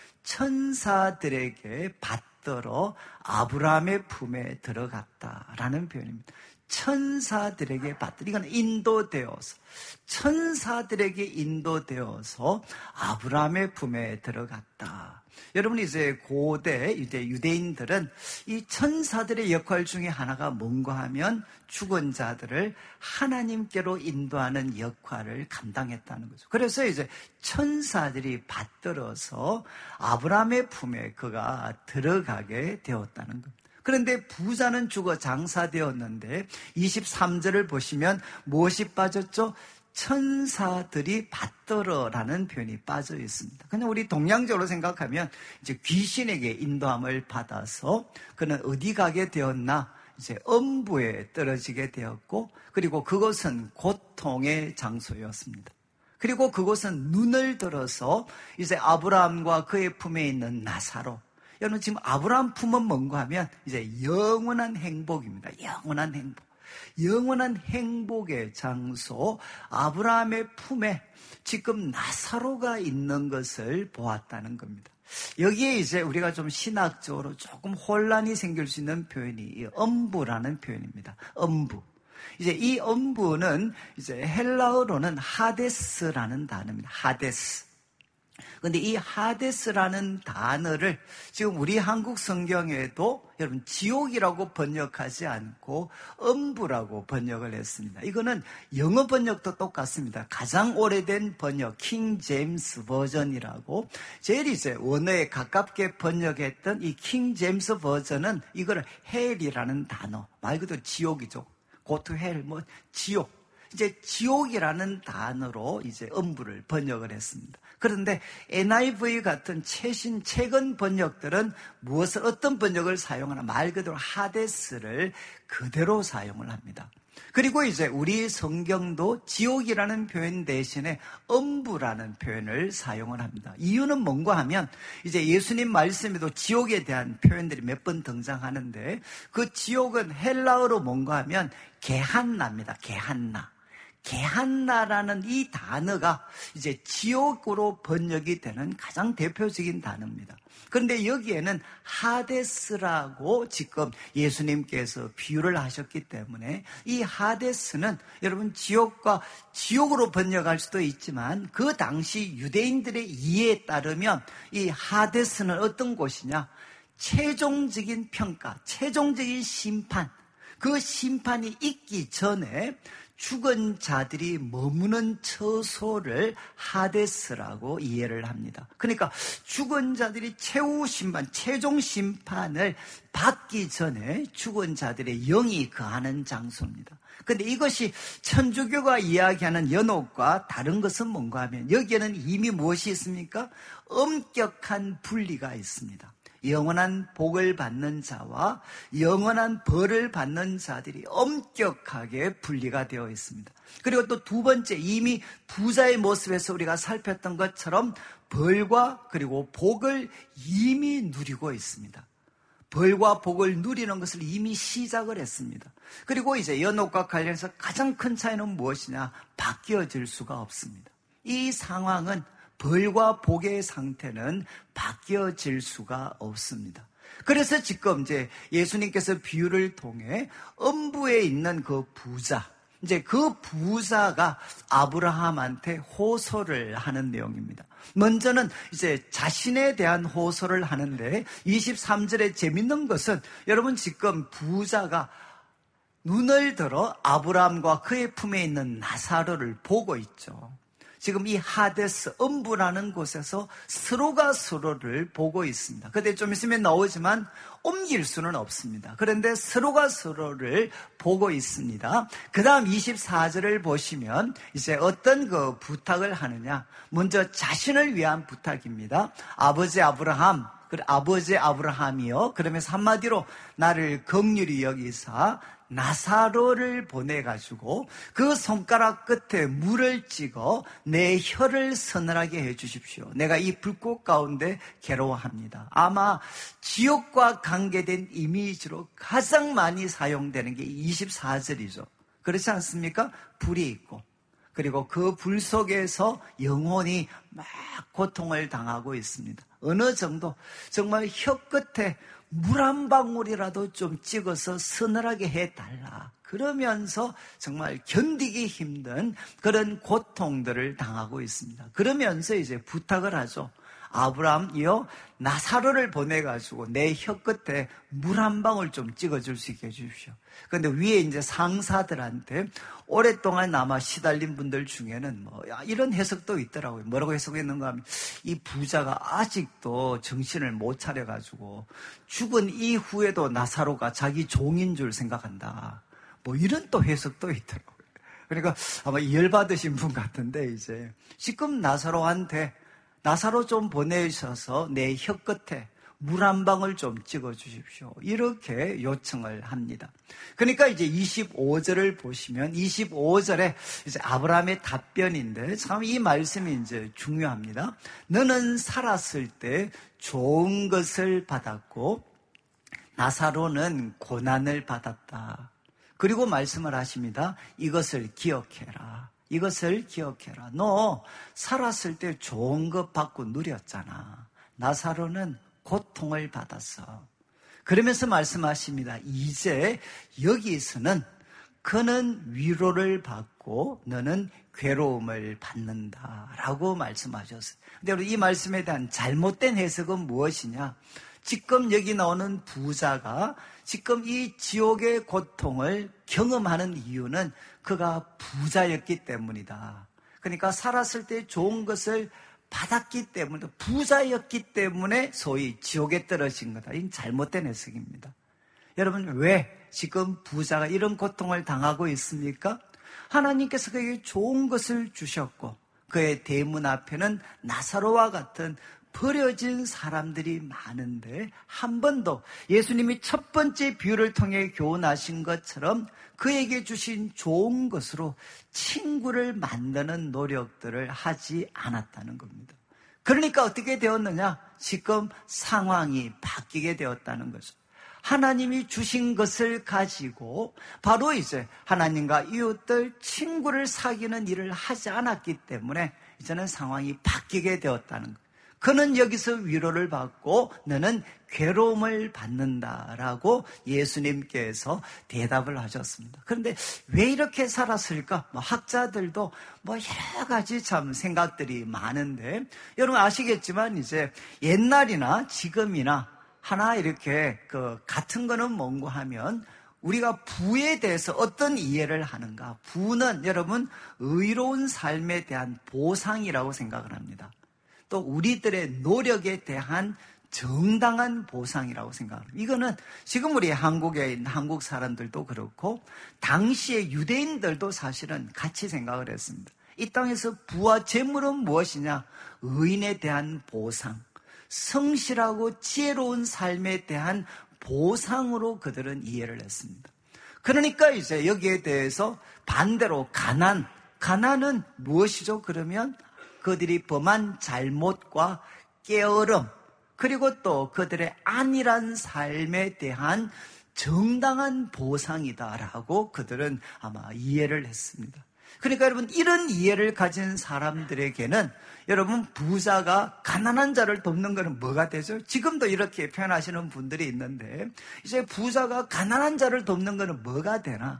천사들에게 받들어 아브라함의 품에 들어갔다라는 표현입니다. 천사들에게 받들어, 이건 인도되어서, 천사들에게 인도되어서 아브라함의 품에 들어갔다. 여러분, 이제 고대 이제 유대인들은 이 천사들의 역할 중에 하나가 뭔가 하면 죽은 자들을 하나님께로 인도하는 역할을 감당했다는 거죠. 그래서 이제 천사들이 받들어서 아브라함의 품에 그가 들어가게 되었다는 겁니다. 그런데 부자는 죽어 장사되었는데 23절을 보시면 무엇이 빠졌죠? 천사들이 받들어라는 표현이 빠져 있습니다. 그냥 우리 동양적으로 생각하면 이제 귀신에게 인도함을 받아서 그는 어디 가게 되었나? 이제 음부에 떨어지게 되었고, 그리고 그것은 고통의 장소였습니다. 그리고 그것은 눈을 들어서 이제 아브라함과 그의 품에 있는 나사로, 여러분 지금 아브라함 품은 뭔가 하면 이제 영원한 행복입니다. 영원한 행복. 영원한 행복의 장소 아브라함의 품에 지금 나사로가 있는 것을 보았다는 겁니다. 여기에 이제 우리가 좀 신학적으로 조금 혼란이 생길 수 있는 표현이 이 음부라는 표현입니다. 음부. 이제 이 음부는 이제 헬라어로는 하데스라는 단어입니다. 하데스. 근데 이 하데스라는 단어를 지금 우리 한국 성경에도 여러분 지옥이라고 번역하지 않고 음부라고 번역을 했습니다. 이거는 영어 번역도 똑같습니다. 가장 오래된 번역 킹 제임스 버전이라고 제일 이제 원어에 가깝게 번역했던 이 킹 제임스 버전은 이거를 헬이라는 단어, 말 그대로 지옥이죠. go to hell, 뭐 지옥. 이제 지옥이라는 단어로 이제 음부를 번역을 했습니다. 그런데 NIV 같은 최근 번역들은 어떤 번역을 사용하나 말 그대로 하데스를 그대로 사용을 합니다. 그리고 이제 우리 성경도 지옥이라는 표현 대신에 음부라는 표현을 사용을 합니다. 이유는 뭔가 하면 이제 예수님 말씀에도 지옥에 대한 표현들이 몇 번 등장하는데 그 지옥은 헬라어로 뭔가 하면 게한나입니다. 게한나. 게한나라는 이 단어가 이제 지옥으로 번역이 되는 가장 대표적인 단어입니다. 그런데 여기에는 하데스라고 지금 예수님께서 비유를 하셨기 때문에 이 하데스는 여러분 지옥으로 번역할 수도 있지만 그 당시 유대인들의 이해에 따르면 이 하데스는 어떤 곳이냐? 최종적인 평가, 최종적인 심판, 그 심판이 있기 전에 죽은 자들이 머무는 처소를 하데스라고 이해를 합니다. 그러니까 죽은 자들이 최종 심판을 받기 전에 죽은 자들의 영이 거하는 장소입니다. 그런데 이것이 천주교가 이야기하는 연옥과 다른 것은 뭔가 하면 여기에는 이미 무엇이 있습니까? 엄격한 분리가 있습니다. 영원한 복을 받는 자와 영원한 벌을 받는 자들이 엄격하게 분리가 되어 있습니다. 그리고 또 두 번째, 이미 부자의 모습에서 우리가 살폈던 것처럼 벌과 그리고 복을 이미 누리고 있습니다. 벌과 복을 누리는 것을 이미 시작을 했습니다. 그리고 이제 연옥과 관련해서 가장 큰 차이는 무엇이냐? 바뀌어질 수가 없습니다. 이 상황은 벌과 복의 상태는 바뀌어질 수가 없습니다. 그래서 지금 이제 예수님께서 비유를 통해 음부에 있는 그 부자, 이제 그 부자가 아브라함한테 호소를 하는 내용입니다. 먼저는 이제 자신에 대한 호소를 하는데 23절에 재밌는 것은 여러분 지금 부자가 눈을 들어 아브라함과 그의 품에 있는 나사로를 보고 있죠. 지금 이 하데스, 음부라는 곳에서 서로가 서로를 보고 있습니다. 그런데 좀 있으면 나오지만 옮길 수는 없습니다. 그런데 서로가 서로를 보고 있습니다. 그 다음 24절을 보시면 이제 어떤 그 부탁을 하느냐. 먼저 자신을 위한 부탁입니다. 아버지 아브라함이요. 그러면서 한마디로 나를 긍휼히 여기사 나사로를 보내가지고 그 손가락 끝에 물을 찍어 내 혀를 서늘하게 해주십시오. 내가 이 불꽃 가운데 괴로워합니다. 아마 지옥과 관계된 이미지로 가장 많이 사용되는 게 24절이죠. 그렇지 않습니까? 불이 있고 그리고 그 불 속에서 영혼이 막 고통을 당하고 있습니다. 어느 정도 정말 혀 끝에 물 한 방울이라도 좀 찍어서 서늘하게 해달라. 그러면서 정말 견디기 힘든 그런 고통들을 당하고 있습니다. 그러면서 이제 부탁을 하죠. 아브라함이요, 나사로를 보내가지고 내 혀 끝에 물 한 방울 좀 찍어줄 수 있게 해주십시오. 그런데 위에 이제 상사들한테 오랫동안 아마 시달린 분들 중에는 이런 해석도 있더라고요. 뭐라고 해석했는가 하면 이 부자가 아직도 정신을 못 차려가지고 죽은 이후에도 나사로가 자기 종인 줄 생각한다. 이런 또 해석도 있더라고요. 그러니까 아마 열받으신 분 같은데 이제 지금 나사로 좀 보내셔서 내 혀 끝에 물 한 방울 좀 찍어 주십시오. 이렇게 요청을 합니다. 그러니까 이제 25절을 보시면 25절에 이제 아브라함의 답변인데 참 이 말씀이 이제 중요합니다. 너는 살았을 때 좋은 것을 받았고 나사로는 고난을 받았다. 그리고 말씀을 하십니다. 이것을 기억해라. 이것을 기억해라. 너 살았을 때 좋은 것 받고 누렸잖아. 나사로는 고통을 받았어. 그러면서 말씀하십니다. 이제 여기서는 그는 위로를 받고 너는 괴로움을 받는다라고 말씀하셨어요. 근데 우리 이 말씀에 대한 잘못된 해석은 무엇이냐? 지금 여기 나오는 부자가 지금 이 지옥의 고통을 경험하는 이유는 그가 부자였기 때문이다. 그러니까 살았을 때 좋은 것을 받았기 때문에, 부자였기 때문에 소위 지옥에 떨어진 거다. 이건 잘못된 해석입니다. 여러분, 왜 지금 부자가 이런 고통을 당하고 있습니까? 하나님께서 그에게 좋은 것을 주셨고 그의 대문 앞에는 나사로와 같은 버려진 사람들이 많은데 한 번도 예수님이 첫 번째 비유를 통해 교훈하신 것처럼 그에게 주신 좋은 것으로 친구를 만드는 노력들을 하지 않았다는 겁니다. 그러니까 어떻게 되었느냐? 지금 상황이 바뀌게 되었다는 거죠. 하나님이 주신 것을 가지고 바로 이제 하나님과 이웃들, 친구를 사귀는 일을 하지 않았기 때문에 이제는 상황이 바뀌게 되었다는 거예요. 그는 여기서 위로를 받고 너는 괴로움을 받는다라고 예수님께서 대답을 하셨습니다. 그런데 왜 이렇게 살았을까? 학자들도 여러 가지 참 생각들이 많은데, 여러분 아시겠지만 이제 옛날이나 지금이나 하나 이렇게 같은 거는 뭔가 하면 우리가 부에 대해서 어떤 이해를 하는가? 부는 여러분 의로운 삶에 대한 보상이라고 생각을 합니다. 또 우리들의 노력에 대한 정당한 보상이라고 생각합니다. 이거는 지금 우리 한국에 있는 한국 사람들도 그렇고 당시의 유대인들도 사실은 같이 생각을 했습니다. 이 땅에서 부와 재물은 무엇이냐? 의인에 대한 보상, 성실하고 지혜로운 삶에 대한 보상으로 그들은 이해를 했습니다. 그러니까 이제 여기에 대해서 반대로 가난은 무엇이죠? 그러면 그들이 범한 잘못과 게으름, 그리고 또 그들의 안일한 삶에 대한 정당한 보상이다라고 그들은 아마 이해를 했습니다. 그러니까 여러분, 이런 이해를 가진 사람들에게는 여러분, 부자가 가난한 자를 돕는 것은 뭐가 되죠? 지금도 이렇게 표현하시는 분들이 있는데, 이제 부자가 가난한 자를 돕는 것은 뭐가 되나?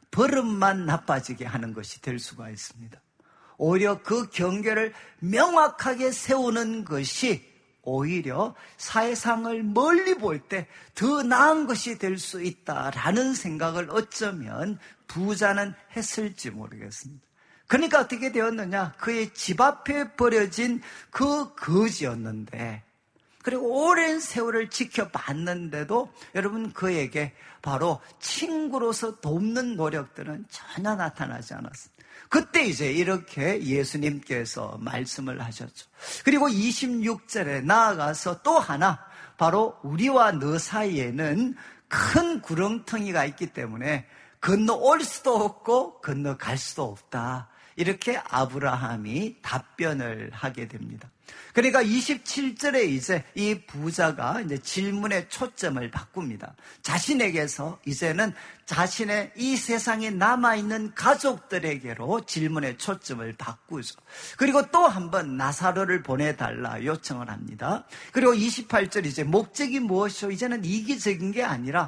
버릇만 나빠지게 하는 것이 될 수가 있습니다. 오히려 그 경계를 명확하게 세우는 것이 오히려 사회상을 멀리 볼 때 더 나은 것이 될 수 있다라는 생각을 어쩌면 부자는 했을지 모르겠습니다. 그러니까 어떻게 되었느냐? 그의 집 앞에 버려진 그 거지였는데, 그리고 오랜 세월을 지켜봤는데도 여러분 그에게 바로 친구로서 돕는 노력들은 전혀 나타나지 않았습니다. 그때 이제 이렇게 예수님께서 말씀을 하셨죠. 그리고 26절에 나아가서 또 하나, 바로 우리와 너 사이에는 큰 구렁텅이가 있기 때문에 건너올 수도 없고 건너갈 수도 없다. 이렇게 아브라함이 답변을 하게 됩니다. 그러니까 27절에 이제 이 부자가 이제 질문의 초점을 바꿉니다. 자신에게서 이제는 자신의 이 세상에 남아있는 가족들에게로 질문의 초점을 바꾸죠. 그리고 또 한 번 나사로를 보내달라 요청을 합니다. 그리고 28절 이제 목적이 무엇이요? 이제는 이기적인 게 아니라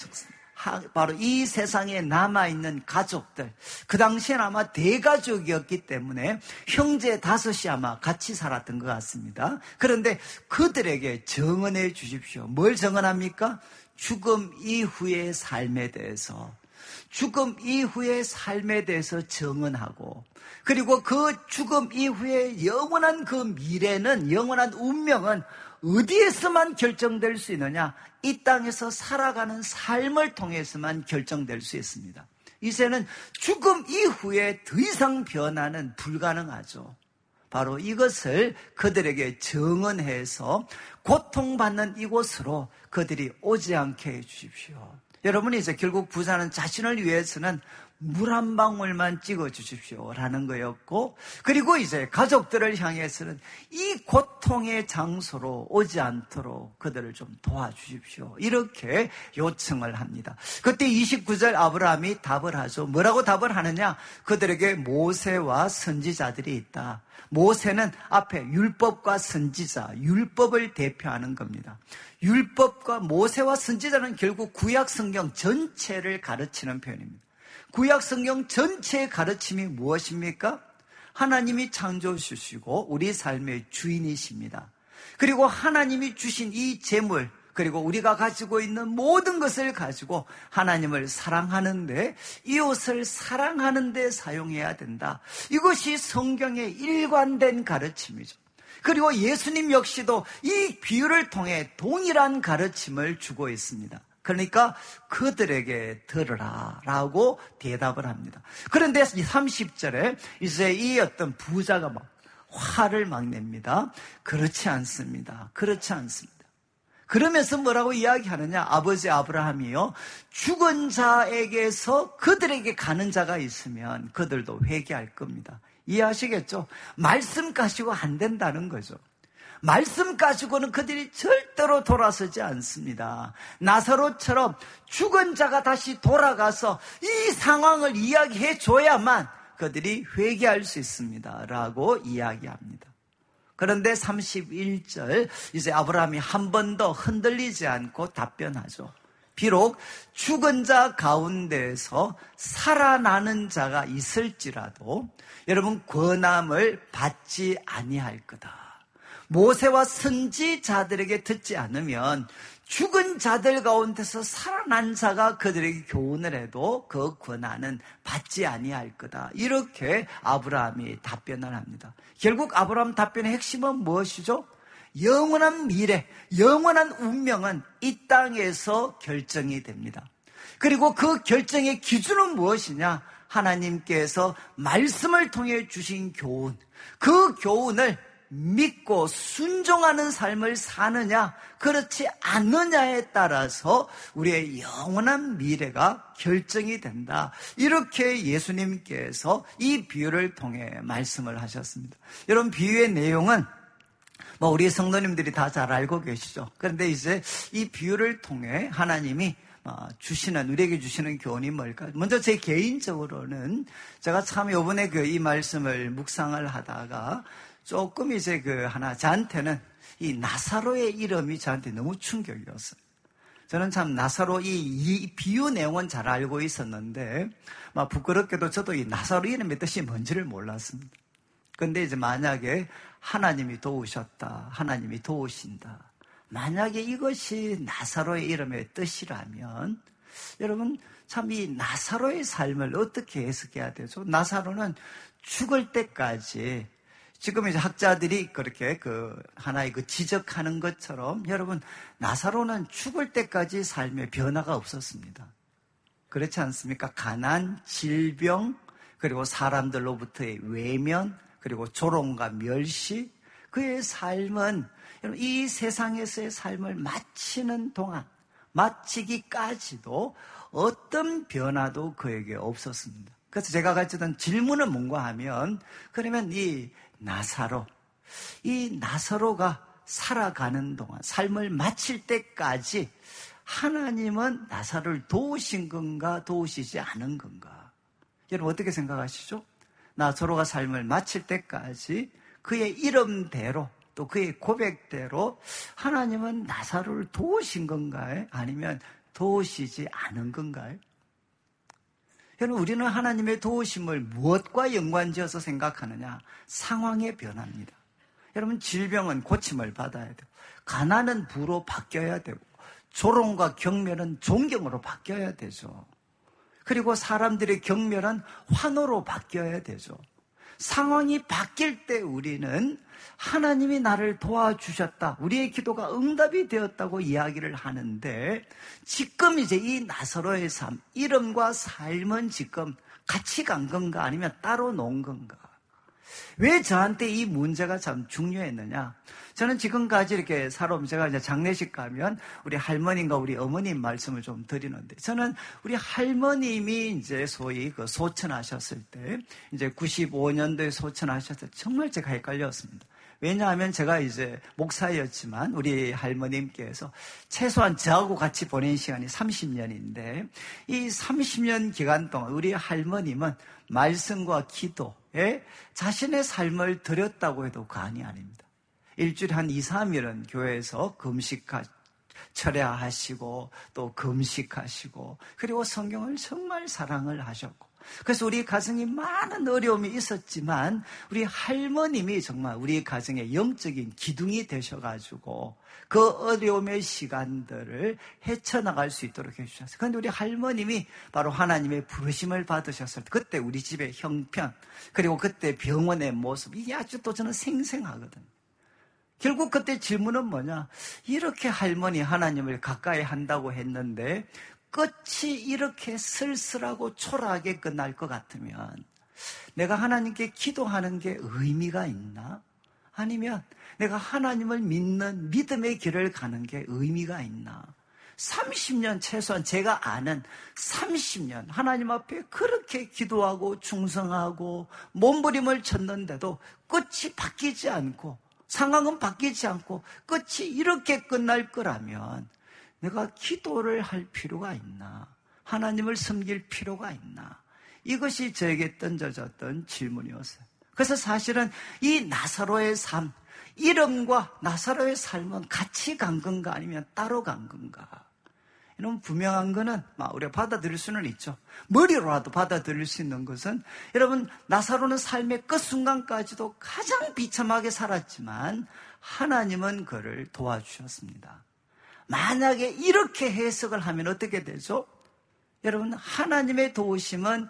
바로 이 세상에 남아있는 가족들, 그 당시엔 아마 대가족이었기 때문에 형제 5이 아마 같이 살았던 것 같습니다. 그런데 그들에게 정언해 주십시오. 뭘 정언합니까? 죽음 이후의 삶에 대해서, 죽음 이후의 삶에 대해서 정언하고, 그리고 그 죽음 이후의 영원한 그 미래는, 영원한 운명은 어디에서만 결정될 수 있느냐? 이 땅에서 살아가는 삶을 통해서만 결정될 수 있습니다. 이제는 죽음 이후에 더 이상 변화는 불가능하죠. 바로 이것을 그들에게 정언해서 고통받는 이곳으로 그들이 오지 않게 해주십시오. 여러분이 이제 결국 부자는 자신을 위해서는 물 한 방울만 찍어 주십시오라는 거였고, 그리고 이제 가족들을 향해서는 이 고통의 장소로 오지 않도록 그들을 좀 도와주십시오, 이렇게 요청을 합니다. 그때 29절 아브라함이 답을 하죠. 뭐라고 답을 하느냐? 그들에게 모세와 선지자들이 있다. 모세는 앞에 율법과 선지자, 율법을 대표하는 겁니다. 율법과 모세와 선지자는 결국 구약 성경 전체를 가르치는 표현입니다. 구약 성경 전체의 가르침이 무엇입니까? 하나님이 창조해 주시고 우리 삶의 주인이십니다. 그리고 하나님이 주신 이 재물, 그리고 우리가 가지고 있는 모든 것을 가지고 하나님을 사랑하는데, 이웃을 사랑하는데 사용해야 된다. 이것이 성경의 일관된 가르침이죠. 그리고 예수님 역시도 이 비유를 통해 동일한 가르침을 주고 있습니다. 그러니까 그들에게 들으라 라고 대답을 합니다. 그런데 30절에 이제 이 어떤 부자가 막 화를 막 냅니다. 그렇지 않습니다. 그렇지 않습니다. 그러면서 뭐라고 이야기하느냐? 아버지 아브라함이요, 죽은 자에게서 그들에게 가는 자가 있으면 그들도 회개할 겁니다. 이해하시겠죠? 말씀 가지고 안 된다는 거죠. 말씀 가지고는 그들이 절대로 돌아서지 않습니다. 나사로처럼 죽은 자가 다시 돌아가서 이 상황을 이야기해 줘야만 그들이 회개할 수 있습니다 라고 이야기합니다. 그런데 31절, 이제 아브라함이 한 번 더 흔들리지 않고 답변하죠. 비록 죽은 자 가운데서 살아나는 자가 있을지라도 여러분, 권함을 받지 아니할 거다. 모세와 선지자들에게 듣지 않으면 죽은 자들 가운데서 살아난 자가 그들에게 교훈을 해도 그 권한은 받지 아니할 거다. 이렇게 아브라함이 답변을 합니다. 결국 아브라함 답변의 핵심은 무엇이죠? 영원한 미래, 영원한 운명은 이 땅에서 결정이 됩니다. 그리고 그 결정의 기준은 무엇이냐? 하나님께서 말씀을 통해 주신 교훈, 그 교훈을 믿고 순종하는 삶을 사느냐, 그렇지 않느냐에 따라서 우리의 영원한 미래가 결정이 된다. 이렇게 예수님께서 이 비유를 통해 말씀을 하셨습니다. 여러분, 비유의 내용은 우리 성도님들이 다 잘 알고 계시죠. 그런데 이제 이 비유를 통해 하나님이 우리에게 주시는 교훈이 뭘까? 먼저 제 개인적으로는 제가 참 이번에 이 말씀을 묵상을 하다가 조금 이제 저한테는 이 나사로의 이름이 저한테 너무 충격이었어요. 저는 참 나사로 이 비유 내용은 잘 알고 있었는데, 부끄럽게도 저도 이 나사로 이름의 뜻이 뭔지를 몰랐습니다. 근데 이제 만약에 하나님이 도우셨다, 하나님이 도우신다, 만약에 이것이 나사로의 이름의 뜻이라면, 여러분, 참 이 나사로의 삶을 어떻게 해석해야 되죠? 나사로는 죽을 때까지, 지금 이제 학자들이 그렇게 하나의 지적하는 것처럼, 여러분, 나사로는 죽을 때까지 삶의 변화가 없었습니다. 그렇지 않습니까? 가난, 질병, 그리고 사람들로부터의 외면, 그리고 조롱과 멸시, 그의 삶은 이 세상에서의 삶을 마치는 동안, 마치기까지도 어떤 변화도 그에게 없었습니다. 그래서 제가 가졌던 질문은 뭔가 하면, 그러면 이 나사로가 살아가는 동안, 삶을 마칠 때까지 하나님은 나사로를 도우신 건가, 도우시지 않은 건가? 여러분, 어떻게 생각하시죠? 나사로가 삶을 마칠 때까지 그의 이름대로, 또 그의 고백대로 하나님은 나사로를 도우신 건가요? 아니면 도우시지 않은 건가요? 여러분, 우리는 하나님의 도우심을 무엇과 연관지어서 생각하느냐? 상황의 변화입니다. 여러분, 질병은 고침을 받아야 되고, 가난은 부로 바뀌어야 되고, 조롱과 경멸은 존경으로 바뀌어야 되죠. 그리고 사람들의 경멸은 환호로 바뀌어야 되죠. 상황이 바뀔 때 우리는 하나님이 나를 도와주셨다, 우리의 기도가 응답이 되었다고 이야기를 하는데, 지금 이제 이 나사로의 삶, 이름과 삶은 지금 같이 간 건가, 아니면 따로 놓은 건가? 왜 저한테 이 문제가 참 중요했느냐? 저는 지금까지 이렇게 살아오면, 제가 이제 장례식 가면 우리 할머님과 우리 어머님 말씀을 좀 드리는데, 저는 우리 할머님이 이제 소위 소천하셨을 때, 이제 95년도에 소천하셨을 때 정말 제가 헷갈렸습니다. 왜냐하면 제가 이제 목사였지만 우리 할머님께서 최소한 저하고 같이 보낸 시간이 30년인데, 이 30년 기간 동안 우리 할머님은 말씀과 기도에 자신의 삶을 드렸다고 해도 과언이 아닙니다. 일주일에 한 2, 3일은 교회에서 금식하시고, 철야하시고 또 금식하시고 그리고 성경을 정말 사랑을 하셨고 그래서 우리 가정이 많은 어려움이 있었지만 우리 할머님이 정말 우리 가정의 영적인 기둥이 되셔가지고 그 어려움의 시간들을 헤쳐나갈 수 있도록 해주셨어요. 그런데 우리 할머님이 바로 하나님의 부르심을 받으셨을 때 그때 우리 집의 형편 그리고 그때 병원의 모습 이게 아주 또 저는 생생하거든요. 결국 그때 질문은 뭐냐, 이렇게 할머니 하나님을 가까이 한다고 했는데 끝이 이렇게 쓸쓸하고 초라하게 끝날 것 같으면 내가 하나님께 기도하는 게 의미가 있나? 아니면 내가 하나님을 믿는 믿음의 길을 가는 게 의미가 있나? 30년 최소한 제가 아는 30년 하나님 앞에 그렇게 기도하고 충성하고 몸부림을 쳤는데도 끝이 바뀌지 않고 상황은 바뀌지 않고 끝이 이렇게 끝날 거라면 내가 기도를 할 필요가 있나? 하나님을 섬길 필요가 있나? 이것이 저에게 던져졌던 질문이었어요. 그래서 사실은 이 나사로의 삶, 이름과 나사로의 삶은 같이 간 건가 아니면 따로 간 건가? 이런 분명한 거는 우리가 받아들일 수는 있죠. 머리로라도 받아들일 수 있는 것은 여러분 나사로는 삶의 끝순간까지도 가장 비참하게 살았지만 하나님은 그를 도와주셨습니다. 만약에 이렇게 해석을 하면 어떻게 되죠? 여러분 하나님의 도우심은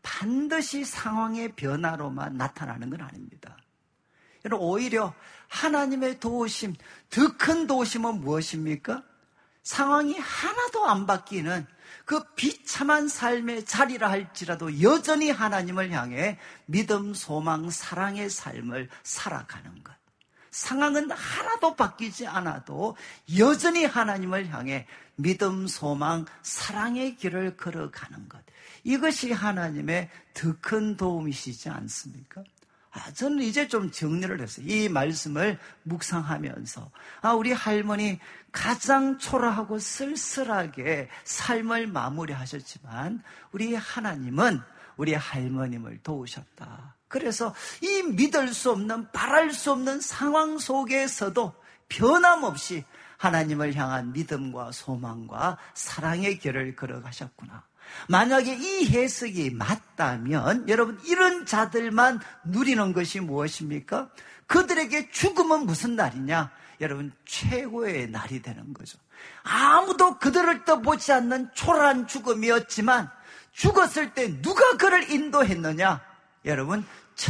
반드시 상황의 변화로만 나타나는 건 아닙니다. 여러분 오히려 하나님의 도우심, 더 큰 도우심은 무엇입니까? 상황이 하나도 안 바뀌는 그 비참한 삶의 자리라 할지라도 여전히 하나님을 향해 믿음, 소망, 사랑의 삶을 살아가는 것. 상황은 하나도 바뀌지 않아도 여전히 하나님을 향해 믿음, 소망, 사랑의 길을 걸어가는 것. 이것이 하나님의 더 큰 도움이시지 않습니까? 저는 이제 좀 정리를 했어요. 이 말씀을 묵상하면서 우리 할머니 가장 초라하고 쓸쓸하게 삶을 마무리하셨지만 우리 하나님은 우리 할머님을 도우셨다. 그래서 이 믿을 수 없는 바랄 수 없는 상황 속에서도 변함없이 하나님을 향한 믿음과 소망과 사랑의 길을 걸어가셨구나. 만약에 이 해석이 맞다면 여러분 이런 자들만 누리는 것이 무엇입니까? 그들에게 죽음은 무슨 날이냐? 여러분 최고의 날이 되는 거죠. 아무도 그들을 떠보지 않는 초라한 죽음이었지만 죽었을 때 누가 그를 인도했느냐? 여러분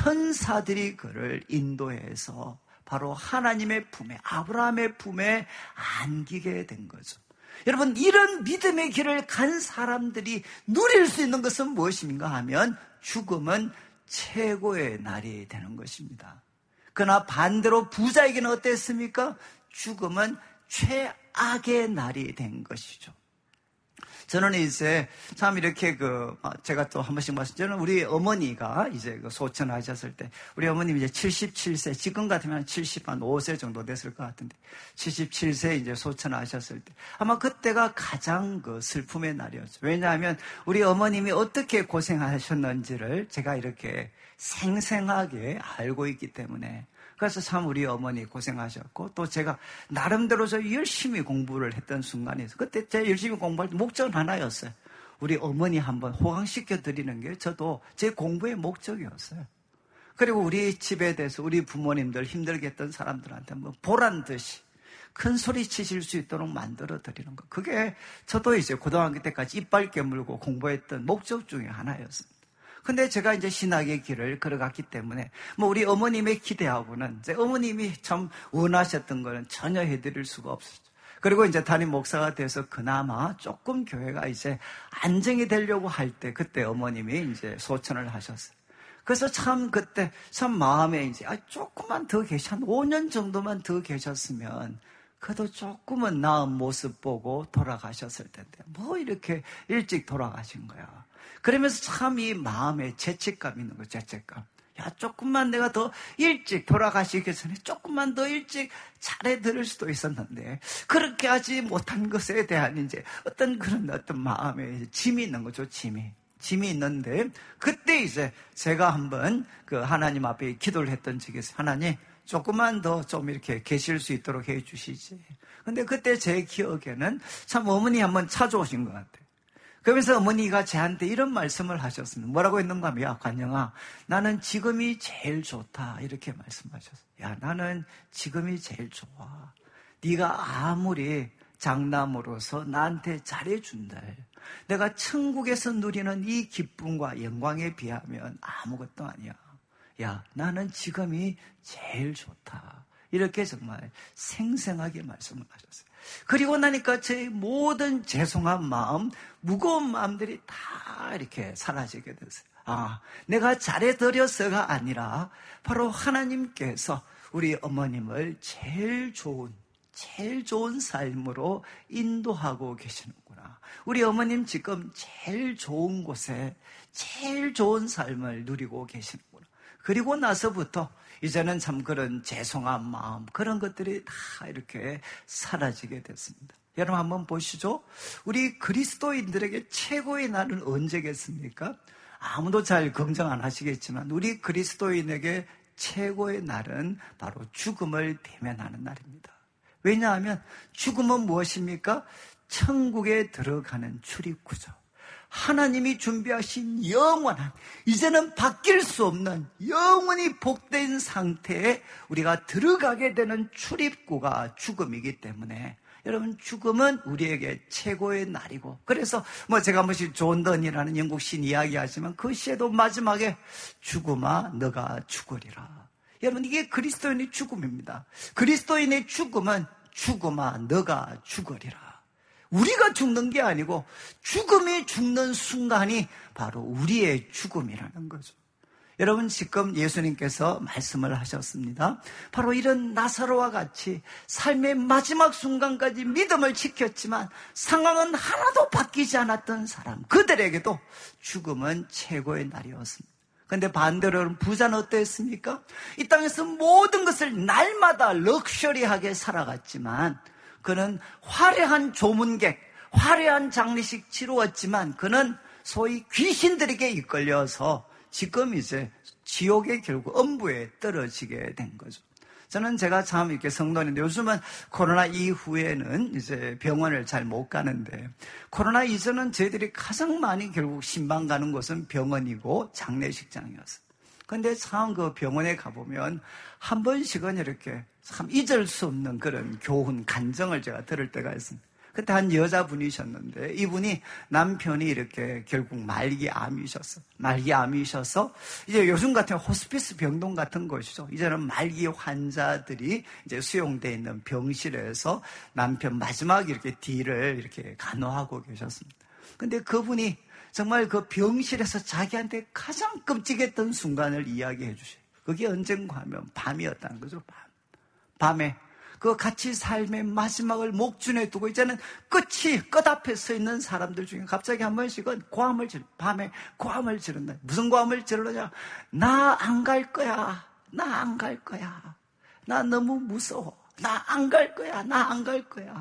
천사들이 그를 인도해서 바로 하나님의 품에 아브라함의 품에 안기게 된 거죠. 여러분 이런 믿음의 길을 간 사람들이 누릴 수 있는 것은 무엇인가 하면 죽음은 최고의 날이 되는 것입니다. 그러나 반대로 부자에게는 어땠습니까? 죽음은 최악의 날이 된 것이죠. 저는 이제 참 이렇게 제가 또 한 번씩 말씀드리면 우리 어머니가 이제 소천하셨을 때 우리 어머님이 이제 77세, 지금 같으면 75세 정도 됐을 것 같은데 77세 이제 소천하셨을 때 아마 그때가 가장 슬픔의 날이었죠. 왜냐하면 우리 어머님이 어떻게 고생하셨는지를 제가 이렇게 생생하게 알고 있기 때문에 그래서 참 우리 어머니 고생하셨고 또 제가 나름대로 열심히 공부를 했던 순간이 있어요. 그때 제가 열심히 공부할 때 목적은 하나였어요. 우리 어머니 한번 호강시켜 드리는 게 저도 제 공부의 목적이었어요. 그리고 우리 집에 대해서 우리 부모님들 힘들게 했던 사람들한테 보란 듯이 큰 소리 치실 수 있도록 만들어 드리는 거. 그게 저도 이제 고등학교 때까지 이빨 깨물고 공부했던 목적 중에 하나였습니다. 근데 제가 이제 신학의 길을 걸어갔기 때문에 우리 어머님의 기대하고는 이제 어머님이 참 원하셨던 거는 전혀 해드릴 수가 없었죠. 그리고 이제 담임 목사가 돼서 그나마 조금 교회가 이제 안정이 되려고 할 때 그때 어머님이 이제 소천을 하셨어요. 그래서 참 그때 참 마음에 이제 조금만 더 한 5년 정도만 더 계셨으면 그래도 조금은 나은 모습 보고 돌아가셨을 텐데 이렇게 일찍 돌아가신 거야. 그러면서 참 이 마음에 죄책감 있는 거예요. 죄책감. 조금만 내가 더 일찍 돌아가시기 전에 조금만 더 일찍 잘해드릴 수도 있었는데 그렇게 하지 못한 것에 대한 이제 어떤 마음에 짐이 있는 거죠. 짐이 있는데 그때 이제 제가 한번 하나님 앞에 기도를 했던 적이 있어요. 하나님, 조금만 더 좀 이렇게 계실 수 있도록 해 주시지. 근데 그때 제 기억에는 참 어머니 한번 찾아오신 것 같아요. 그러면서 어머니가 저한테 이런 말씀을 하셨습니다. 뭐라고 했는가 하면, 야, 관영아, 나는 지금이 제일 좋다. 이렇게 말씀하셨어요. 야, 나는 지금이 제일 좋아. 네가 아무리 장남으로서 나한테 잘해준들, 내가 천국에서 누리는 이 기쁨과 영광에 비하면 아무것도 아니야. 야, 나는 지금이 제일 좋다. 이렇게 정말 생생하게 말씀을 하셨어요. 그리고 나니까 제 모든 죄송한 마음, 무거운 마음들이 다 이렇게 사라지게 됐어요. 아, 내가 잘해드려서가 아니라 바로 하나님께서 우리 어머님을 제일 좋은 삶으로 인도하고 계시는구나. 우리 어머님 지금 제일 좋은 곳에 제일 좋은 삶을 누리고 계시는구나. 그리고 나서부터 이제는 참 그런 죄송한 마음, 그런 것들이 다 이렇게 사라지게 됐습니다. 여러분 한번 보시죠. 우리 그리스도인들에게 최고의 날은 언제겠습니까? 아무도 잘 걱정 안 하시겠지만 우리 그리스도인에게 최고의 날은 바로 죽음을 대면하는 날입니다. 왜냐하면 죽음은 무엇입니까? 천국에 들어가는 출입구죠. 하나님이 준비하신 영원한, 이제는 바뀔 수 없는 영원히 복된 상태에 우리가 들어가게 되는 출입구가 죽음이기 때문에 여러분, 죽음은 우리에게 최고의 날이고, 그래서 제가 한 번씩 존 던이라는 영국 시인 이야기하지만 그 시에도 마지막에 죽음아 너가 죽으리라. 여러분, 이게 그리스도인의 죽음입니다. 그리스도인의 죽음은 죽음아 너가 죽으리라. 우리가 죽는 게 아니고 죽음이 죽는 순간이 바로 우리의 죽음이라는 거죠. 여러분, 지금 예수님께서 말씀을 하셨습니다. 바로 이런 나사로와 같이 삶의 마지막 순간까지 믿음을 지켰지만 상황은 하나도 바뀌지 않았던 사람, 그들에게도 죽음은 최고의 날이었습니다. 그런데 반대로 부자는 어떠했습니까? 이 땅에서 모든 것을 날마다 럭셔리하게 살아갔지만 그는 화려한 조문객, 화려한 장례식 치루었지만 그는 소위 귀신들에게 이끌려서 지금 이제 지옥의 결국 엄부에 떨어지게 된 거죠. 저는 제가 참 이렇게 성도인데 요즘은 코로나 이후에는 이제 병원을 잘 못 가는데 코로나 이전은 저희들이 가장 많이 결국 신방 가는 곳은 병원이고 장례식장이었어요. 근데 참 그 병원에 가보면 한 번씩은 이렇게 참 잊을 수 없는 그런 교훈, 간정을 제가 들을 때가 있습니다. 그때 한 여자분이셨는데 이분이 남편이 이렇게 결국 말기암이셨어요. 말기암이셔서 이제 요즘 같은 호스피스 병동 같은 곳이죠. 이제는 말기 환자들이 이제 수용되어 있는 병실에서 남편 마지막 이렇게 뒤를 이렇게 간호하고 계셨습니다. 근데 그분이 정말 그 병실에서 자기한테 가장 끔찍했던 순간을 이야기해 주셔요. 그게 언젠가 하면 밤이었다는 거죠. 밤에 그 같이 삶의 마지막을 목준에 두고 이제는 끝 앞에 서 있는 사람들 중에 갑자기 한 번씩은 밤에 고함을 지른다. 무슨 고함을 지르느냐? 나 안 갈 거야. 나 안 갈 거야. 나 너무 무서워. 나 안 갈 거야. 나 안 갈 거야.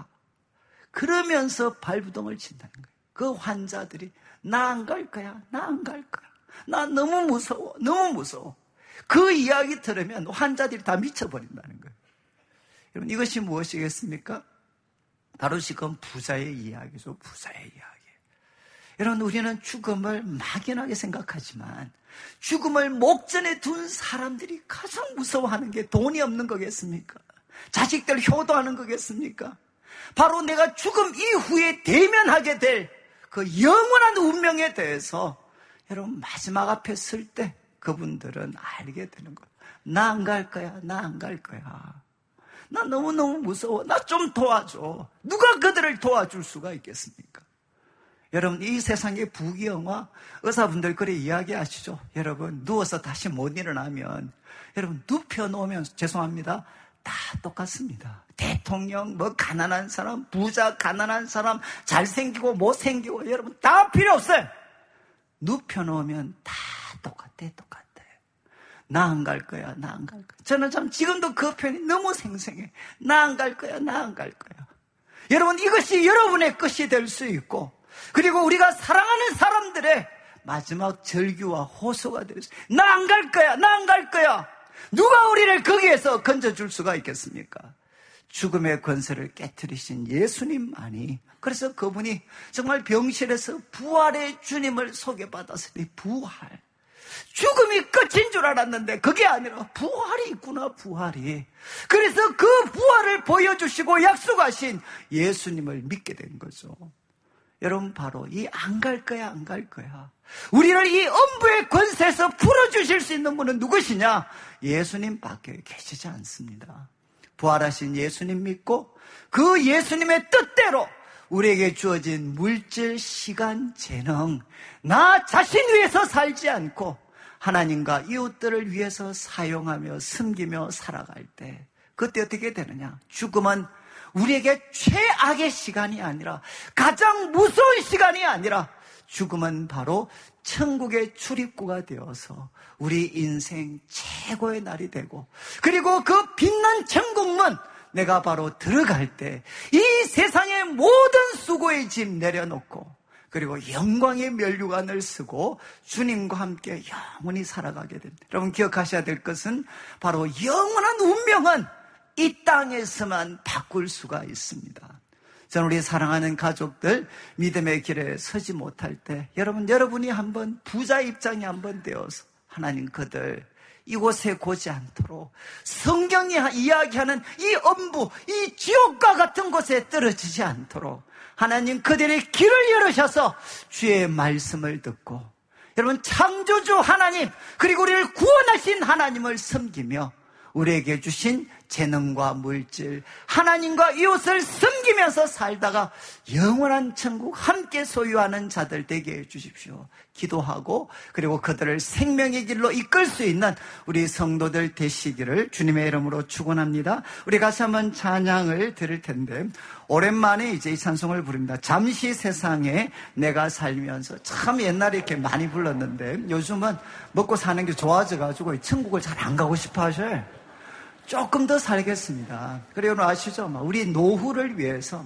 그러면서 발부동을 친다는 거예요. 그 환자들이 나 안 갈 거야. 나 안 갈 거야. 나 너무 무서워. 너무 무서워. 그 이야기 들으면 환자들이 다 미쳐버린다는 거예요. 여러분, 이것이 무엇이겠습니까? 바로 지금 부자의 이야기죠. 부자의 이야기. 여러분, 우리는 죽음을 막연하게 생각하지만 죽음을 목전에 둔 사람들이 가장 무서워하는 게 돈이 없는 거겠습니까? 자식들 효도하는 거겠습니까? 바로 내가 죽음 이후에 대면하게 될 그 영원한 운명에 대해서 여러분 마지막 앞에 설 때 그분들은 알게 되는 거예요. 나 안 갈 거야. 나 안 갈 거야. 나 너무너무 무서워. 나 좀 도와줘. 누가 그들을 도와줄 수가 있겠습니까? 여러분, 이 세상의 부귀영화, 의사분들 그래 이야기하시죠. 여러분, 누워서 다시 못 일어나면 여러분 눕혀놓으면 죄송합니다. 다 똑같습니다. 대통령, 가난한 사람, 부자, 가난한 사람, 잘생기고 못생기고 여러분 다 필요 없어요. 눕혀놓으면 다 똑같아. 나 안 갈 거야. 나 안 갈 거야. 저는 참 지금도 그 표현이 너무 생생해. 나 안 갈 거야. 나 안 갈 거야. 여러분, 이것이 여러분의 것이 될 수 있고 그리고 우리가 사랑하는 사람들의 마지막 절규와 호소가 될 수 있어요. 나 안 갈 거야. 나 안 갈 거야. 누가 우리를 거기에서 건져줄 수가 있겠습니까? 죽음의 권세를 깨뜨리신 예수님만이. 그래서 그분이 정말 병실에서 부활의 주님을 소개받았으니 부활. 죽음이 끝인 줄 알았는데 그게 아니라 부활이 있구나, 부활이. 그래서 그 부활을 보여주시고 약속하신 예수님을 믿게 된 거죠. 여러분, 바로 이 안 갈 거야, 안 갈 거야. 우리를 이 엄부의 권세에서 풀어주실 수 있는 분은 누구시냐? 예수님밖에 계시지 않습니다. 부활하신 예수님 믿고 그 예수님의 뜻대로 우리에게 주어진 물질, 시간, 재능, 나 자신 위해서 살지 않고 하나님과 이웃들을 위해서 사용하며 섬기며 살아갈 때 그때 어떻게 되느냐? 죽음은 우리에게 최악의 시간이 아니라, 가장 무서운 시간이 아니라, 죽음은 바로 천국의 출입구가 되어서 우리 인생 최고의 날이 되고, 그리고 그 빛난 천국문, 내가 바로 들어갈 때 이 세상의 모든 수고의 짐 내려놓고, 그리고 영광의 면류관을 쓰고 주님과 함께 영원히 살아가게 됩니다. 여러분, 기억하셔야 될 것은 바로 영원한 운명은 이 땅에서만 바꿀 수가 있습니다. 저는 우리 사랑하는 가족들 믿음의 길에 서지 못할 때 여러분이 한번 부자 입장에 한번 되어서 하나님, 그들 이곳에 고지 않도록 성경이 이야기하는 이 엄부, 이 지옥과 같은 곳에 떨어지지 않도록 하나님, 그들의 길을 열으셔서 주의 말씀을 듣고, 여러분, 창조주 하나님, 그리고 우리를 구원하신 하나님을 섬기며 우리에게 주신 재능과 물질, 하나님과 이웃을 섬기면서 살다가 영원한 천국 함께 소유하는 자들 되게 해주십시오. 기도하고, 그리고 그들을 생명의 길로 이끌 수 있는 우리 성도들 되시기를 주님의 이름으로 축원합니다. 우리 같이 한번 찬양을 드릴 텐데, 오랜만에 이제 이 찬송을 부릅니다. 잠시 세상에 내가 살면서. 참 옛날에 이렇게 많이 불렀는데 요즘은 먹고 사는 게 좋아져가지고 천국을 잘 안 가고 싶어 하셔요. 조금 더 살겠습니다. 그리고 여러분 아시죠? 우리 노후를 위해서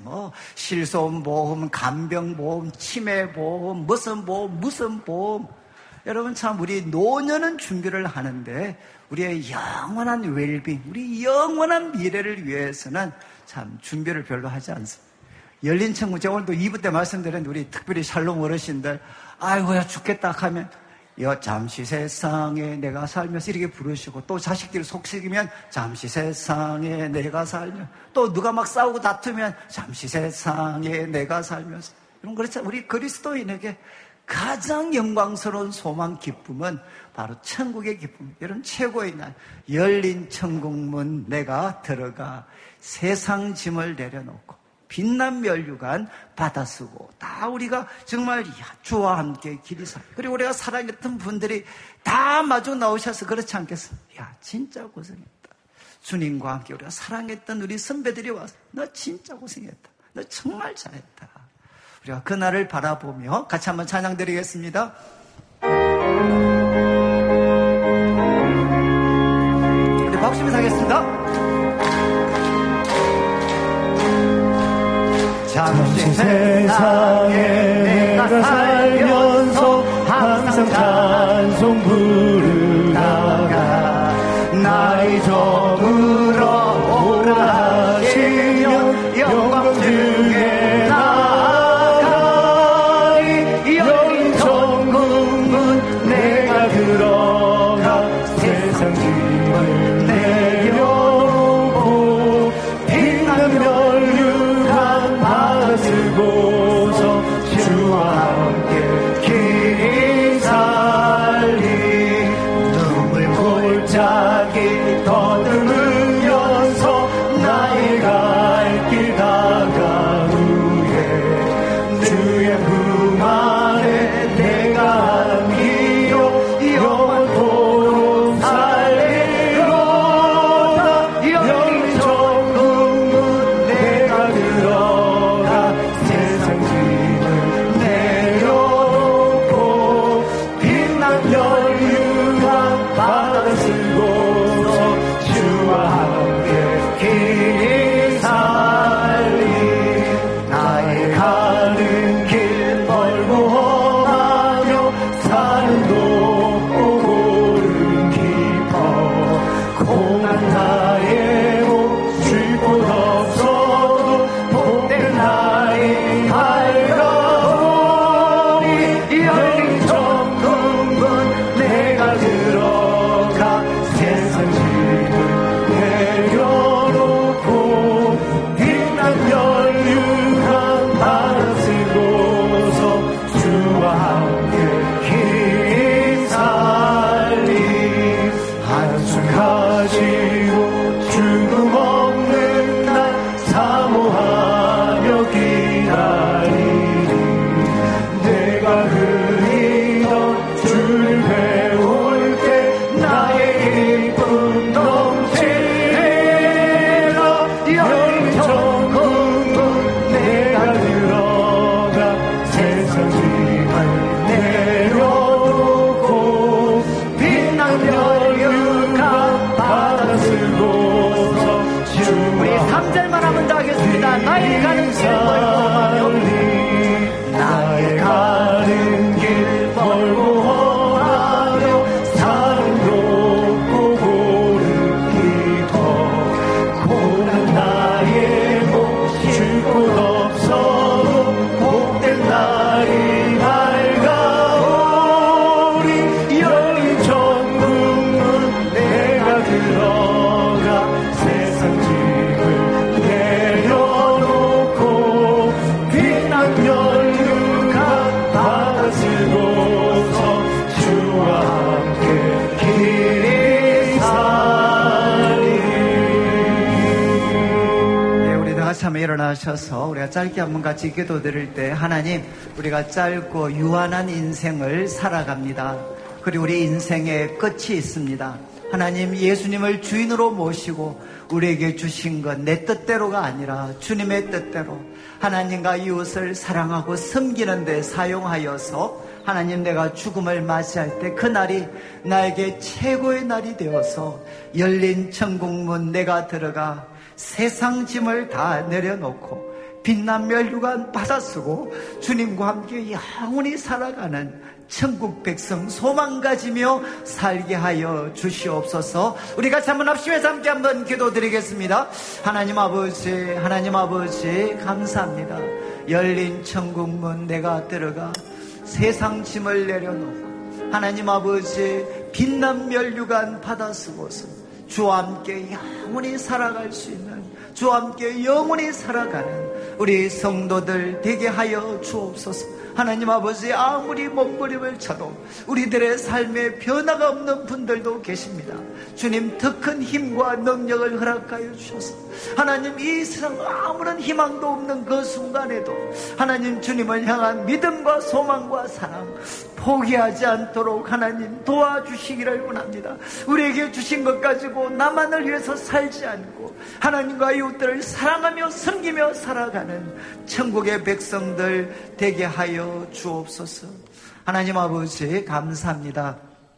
실손보험, 간병보험, 치매보험, 무슨 보험. 여러분, 참 우리 노년은 준비를 하는데 우리의 영원한 웰빙, 우리 영원한 미래를 위해서는 참 준비를 별로 하지 않습니다. 열린 천국, 제가 오늘도 2부 때 말씀드렸는데 우리 특별히 샬롬 어르신들, 아이고야 죽겠다 하면 잠시 세상에 내가 살면서 이렇게 부르시고, 또 자식들이 속삭이면 잠시 세상에 내가 살면, 또 누가 막 싸우고 다투면 잠시 세상에 내가 살면서. 여러분, 그렇죠? 우리 그리스도인에게 가장 영광스러운 소망, 기쁨은 바로 천국의 기쁨. 여러분, 최고의 날, 열린 천국문 내가 들어가 세상 짐을 내려놓고 빛난 면류관 받아쓰고, 다 우리가 정말 주와 함께 길이 살, 그리고 우리가 사랑했던 분들이 다 마주 나오셔서 그렇지 않겠습니까? 진짜 고생했다. 주님과 함께 우리가 사랑했던 우리 선배들이 와서 너 진짜 고생했다. 너 정말 잘했다. 우리가 그날을 바라보며 같이 한번 찬양 드리겠습니다. 우리 박수치면서 하겠습니다. 잠시 세상에 내가 살면서 항상 찬송 부르다가 나의 점으로 오라 하시며 영광 중에 나아가리. 열린 천국문 내가 들어가 세상 짐을 내려놓고 빛난 면류관 받아쓰고서 주와 함께 길이 살리. 일어나셔서 우리가 짧게 한번 같이 기도드릴 때, 하나님, 우리가 짧고 유한한 인생을 살아갑니다. 그리고 우리 인생에 끝이 있습니다. 하나님, 예수님을 주인으로 모시고 우리에게 주신 것 내 뜻대로가 아니라 주님의 뜻대로 하나님과 이웃을 사랑하고 섬기는 데 사용하여서 하나님, 내가 죽음을 맞이할 때 그날이 나에게 최고의 날이 되어서 열린 천국문 내가 들어가 세상 짐을 다 내려놓고 빛난 멸류관 받아쓰고 주님과 함께 영원히 살아가는 천국 백성 소망 가지며 살게 하여 주시옵소서. 우리 같이 한번 합심해서 함께 한번 기도드리겠습니다. 하나님 아버지, 하나님 아버지, 감사합니다. 열린 천국문 내가 들어가 세상 짐을 내려놓고 하나님 아버지 빛난 멸류관 받아쓰고서 주와 함께 영원히 살아갈 수 있는, 주와 함께 영원히 살아가는 우리 성도들 되게 하여 주옵소서. 하나님 아버지, 아무리 몸부림을 쳐도 우리들의 삶에 변화가 없는 분들도 계십니다. 주님, 더 큰 힘과 능력을 허락하여 주셔서 하나님, 이 세상 아무런 희망도 없는 그 순간에도 하나님, 주님을 향한 믿음과 소망과 사랑 포기하지 않도록 하나님 도와주시기를 원합니다. 우리에게 주신 것 가지고 나만을 위해서 살지 않고 하나님과 이웃들을 사랑하며 섬기며 살아가는 천국의 백성들 되게 하여 주옵소서. 하나님 아버지, 감사합니다.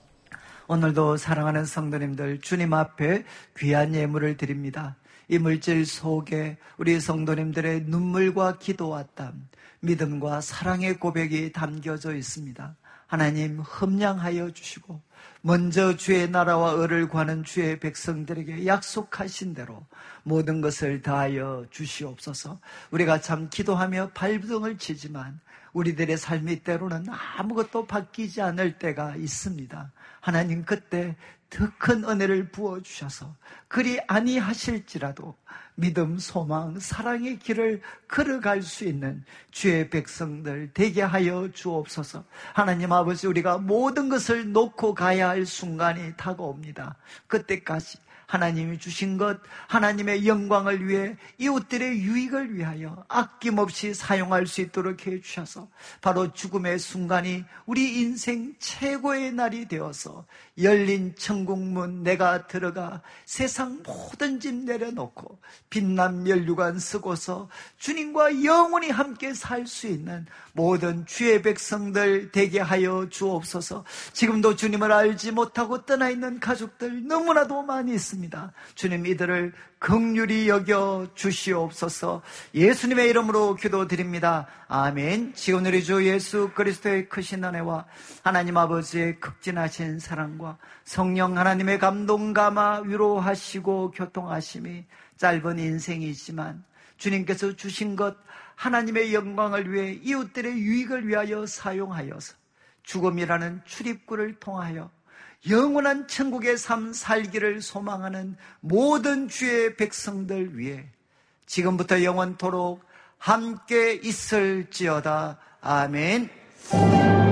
오늘도 사랑하는 성도님들 주님 앞에 귀한 예물을 드립니다. 이 물질 속에 우리 성도님들의 눈물과 기도와 땀, 믿음과 사랑의 고백이 담겨져 있습니다. 하나님, 흠량하여 주시고 먼저 주의 나라와 의를 구하는 주의 백성들에게 약속하신 대로 모든 것을 다하여 주시옵소서. 우리가 참 기도하며 발부둥을 치지만 우리들의 삶이 때로는 아무것도 바뀌지 않을 때가 있습니다. 하나님, 그때 더 큰 은혜를 부어주셔서 그리 아니하실지라도 믿음, 소망, 사랑의 길을 걸어갈 수 있는 주의 백성들 되게 하여 주옵소서. 하나님 아버지, 우리가 모든 것을 놓고 가야 할 순간이 다가옵니다. 그때까지 하나님이 주신 것, 하나님의 영광을 위해 이웃들의 유익을 위하여 아낌없이 사용할 수 있도록 해주셔서 바로 죽음의 순간이 우리 인생 최고의 날이 되어서 열린 천국문 내가 들어가 세상 모든 짐 내려놓고 빛난 멸류관 쓰고서 주님과 영원히 함께 살 수 있는 모든 주의 백성들 되게 하여 주옵소서. 지금도 주님을 알지 못하고 떠나 있는 가족들 너무나도 많이 있습니다. 주님, 이들을 긍휼히 여겨 주시옵소서. 예수님의 이름으로 기도드립니다. 아멘. 지금 우리 주 예수 그리스도의 크신 은혜와 하나님 아버지의 극진하신 사랑과 성령 하나님의 감동 감화 위로하시고 교통하심이 짧은 인생이지만 주님께서 주신 것 하나님의 영광을 위해 이웃들의 유익을 위하여 사용하여서 죽음이라는 출입구를 통하여 영원한 천국의 삶 살기를 소망하는 모든 주의 백성들 위해 지금부터 영원토록 함께 있을지어다. 아멘.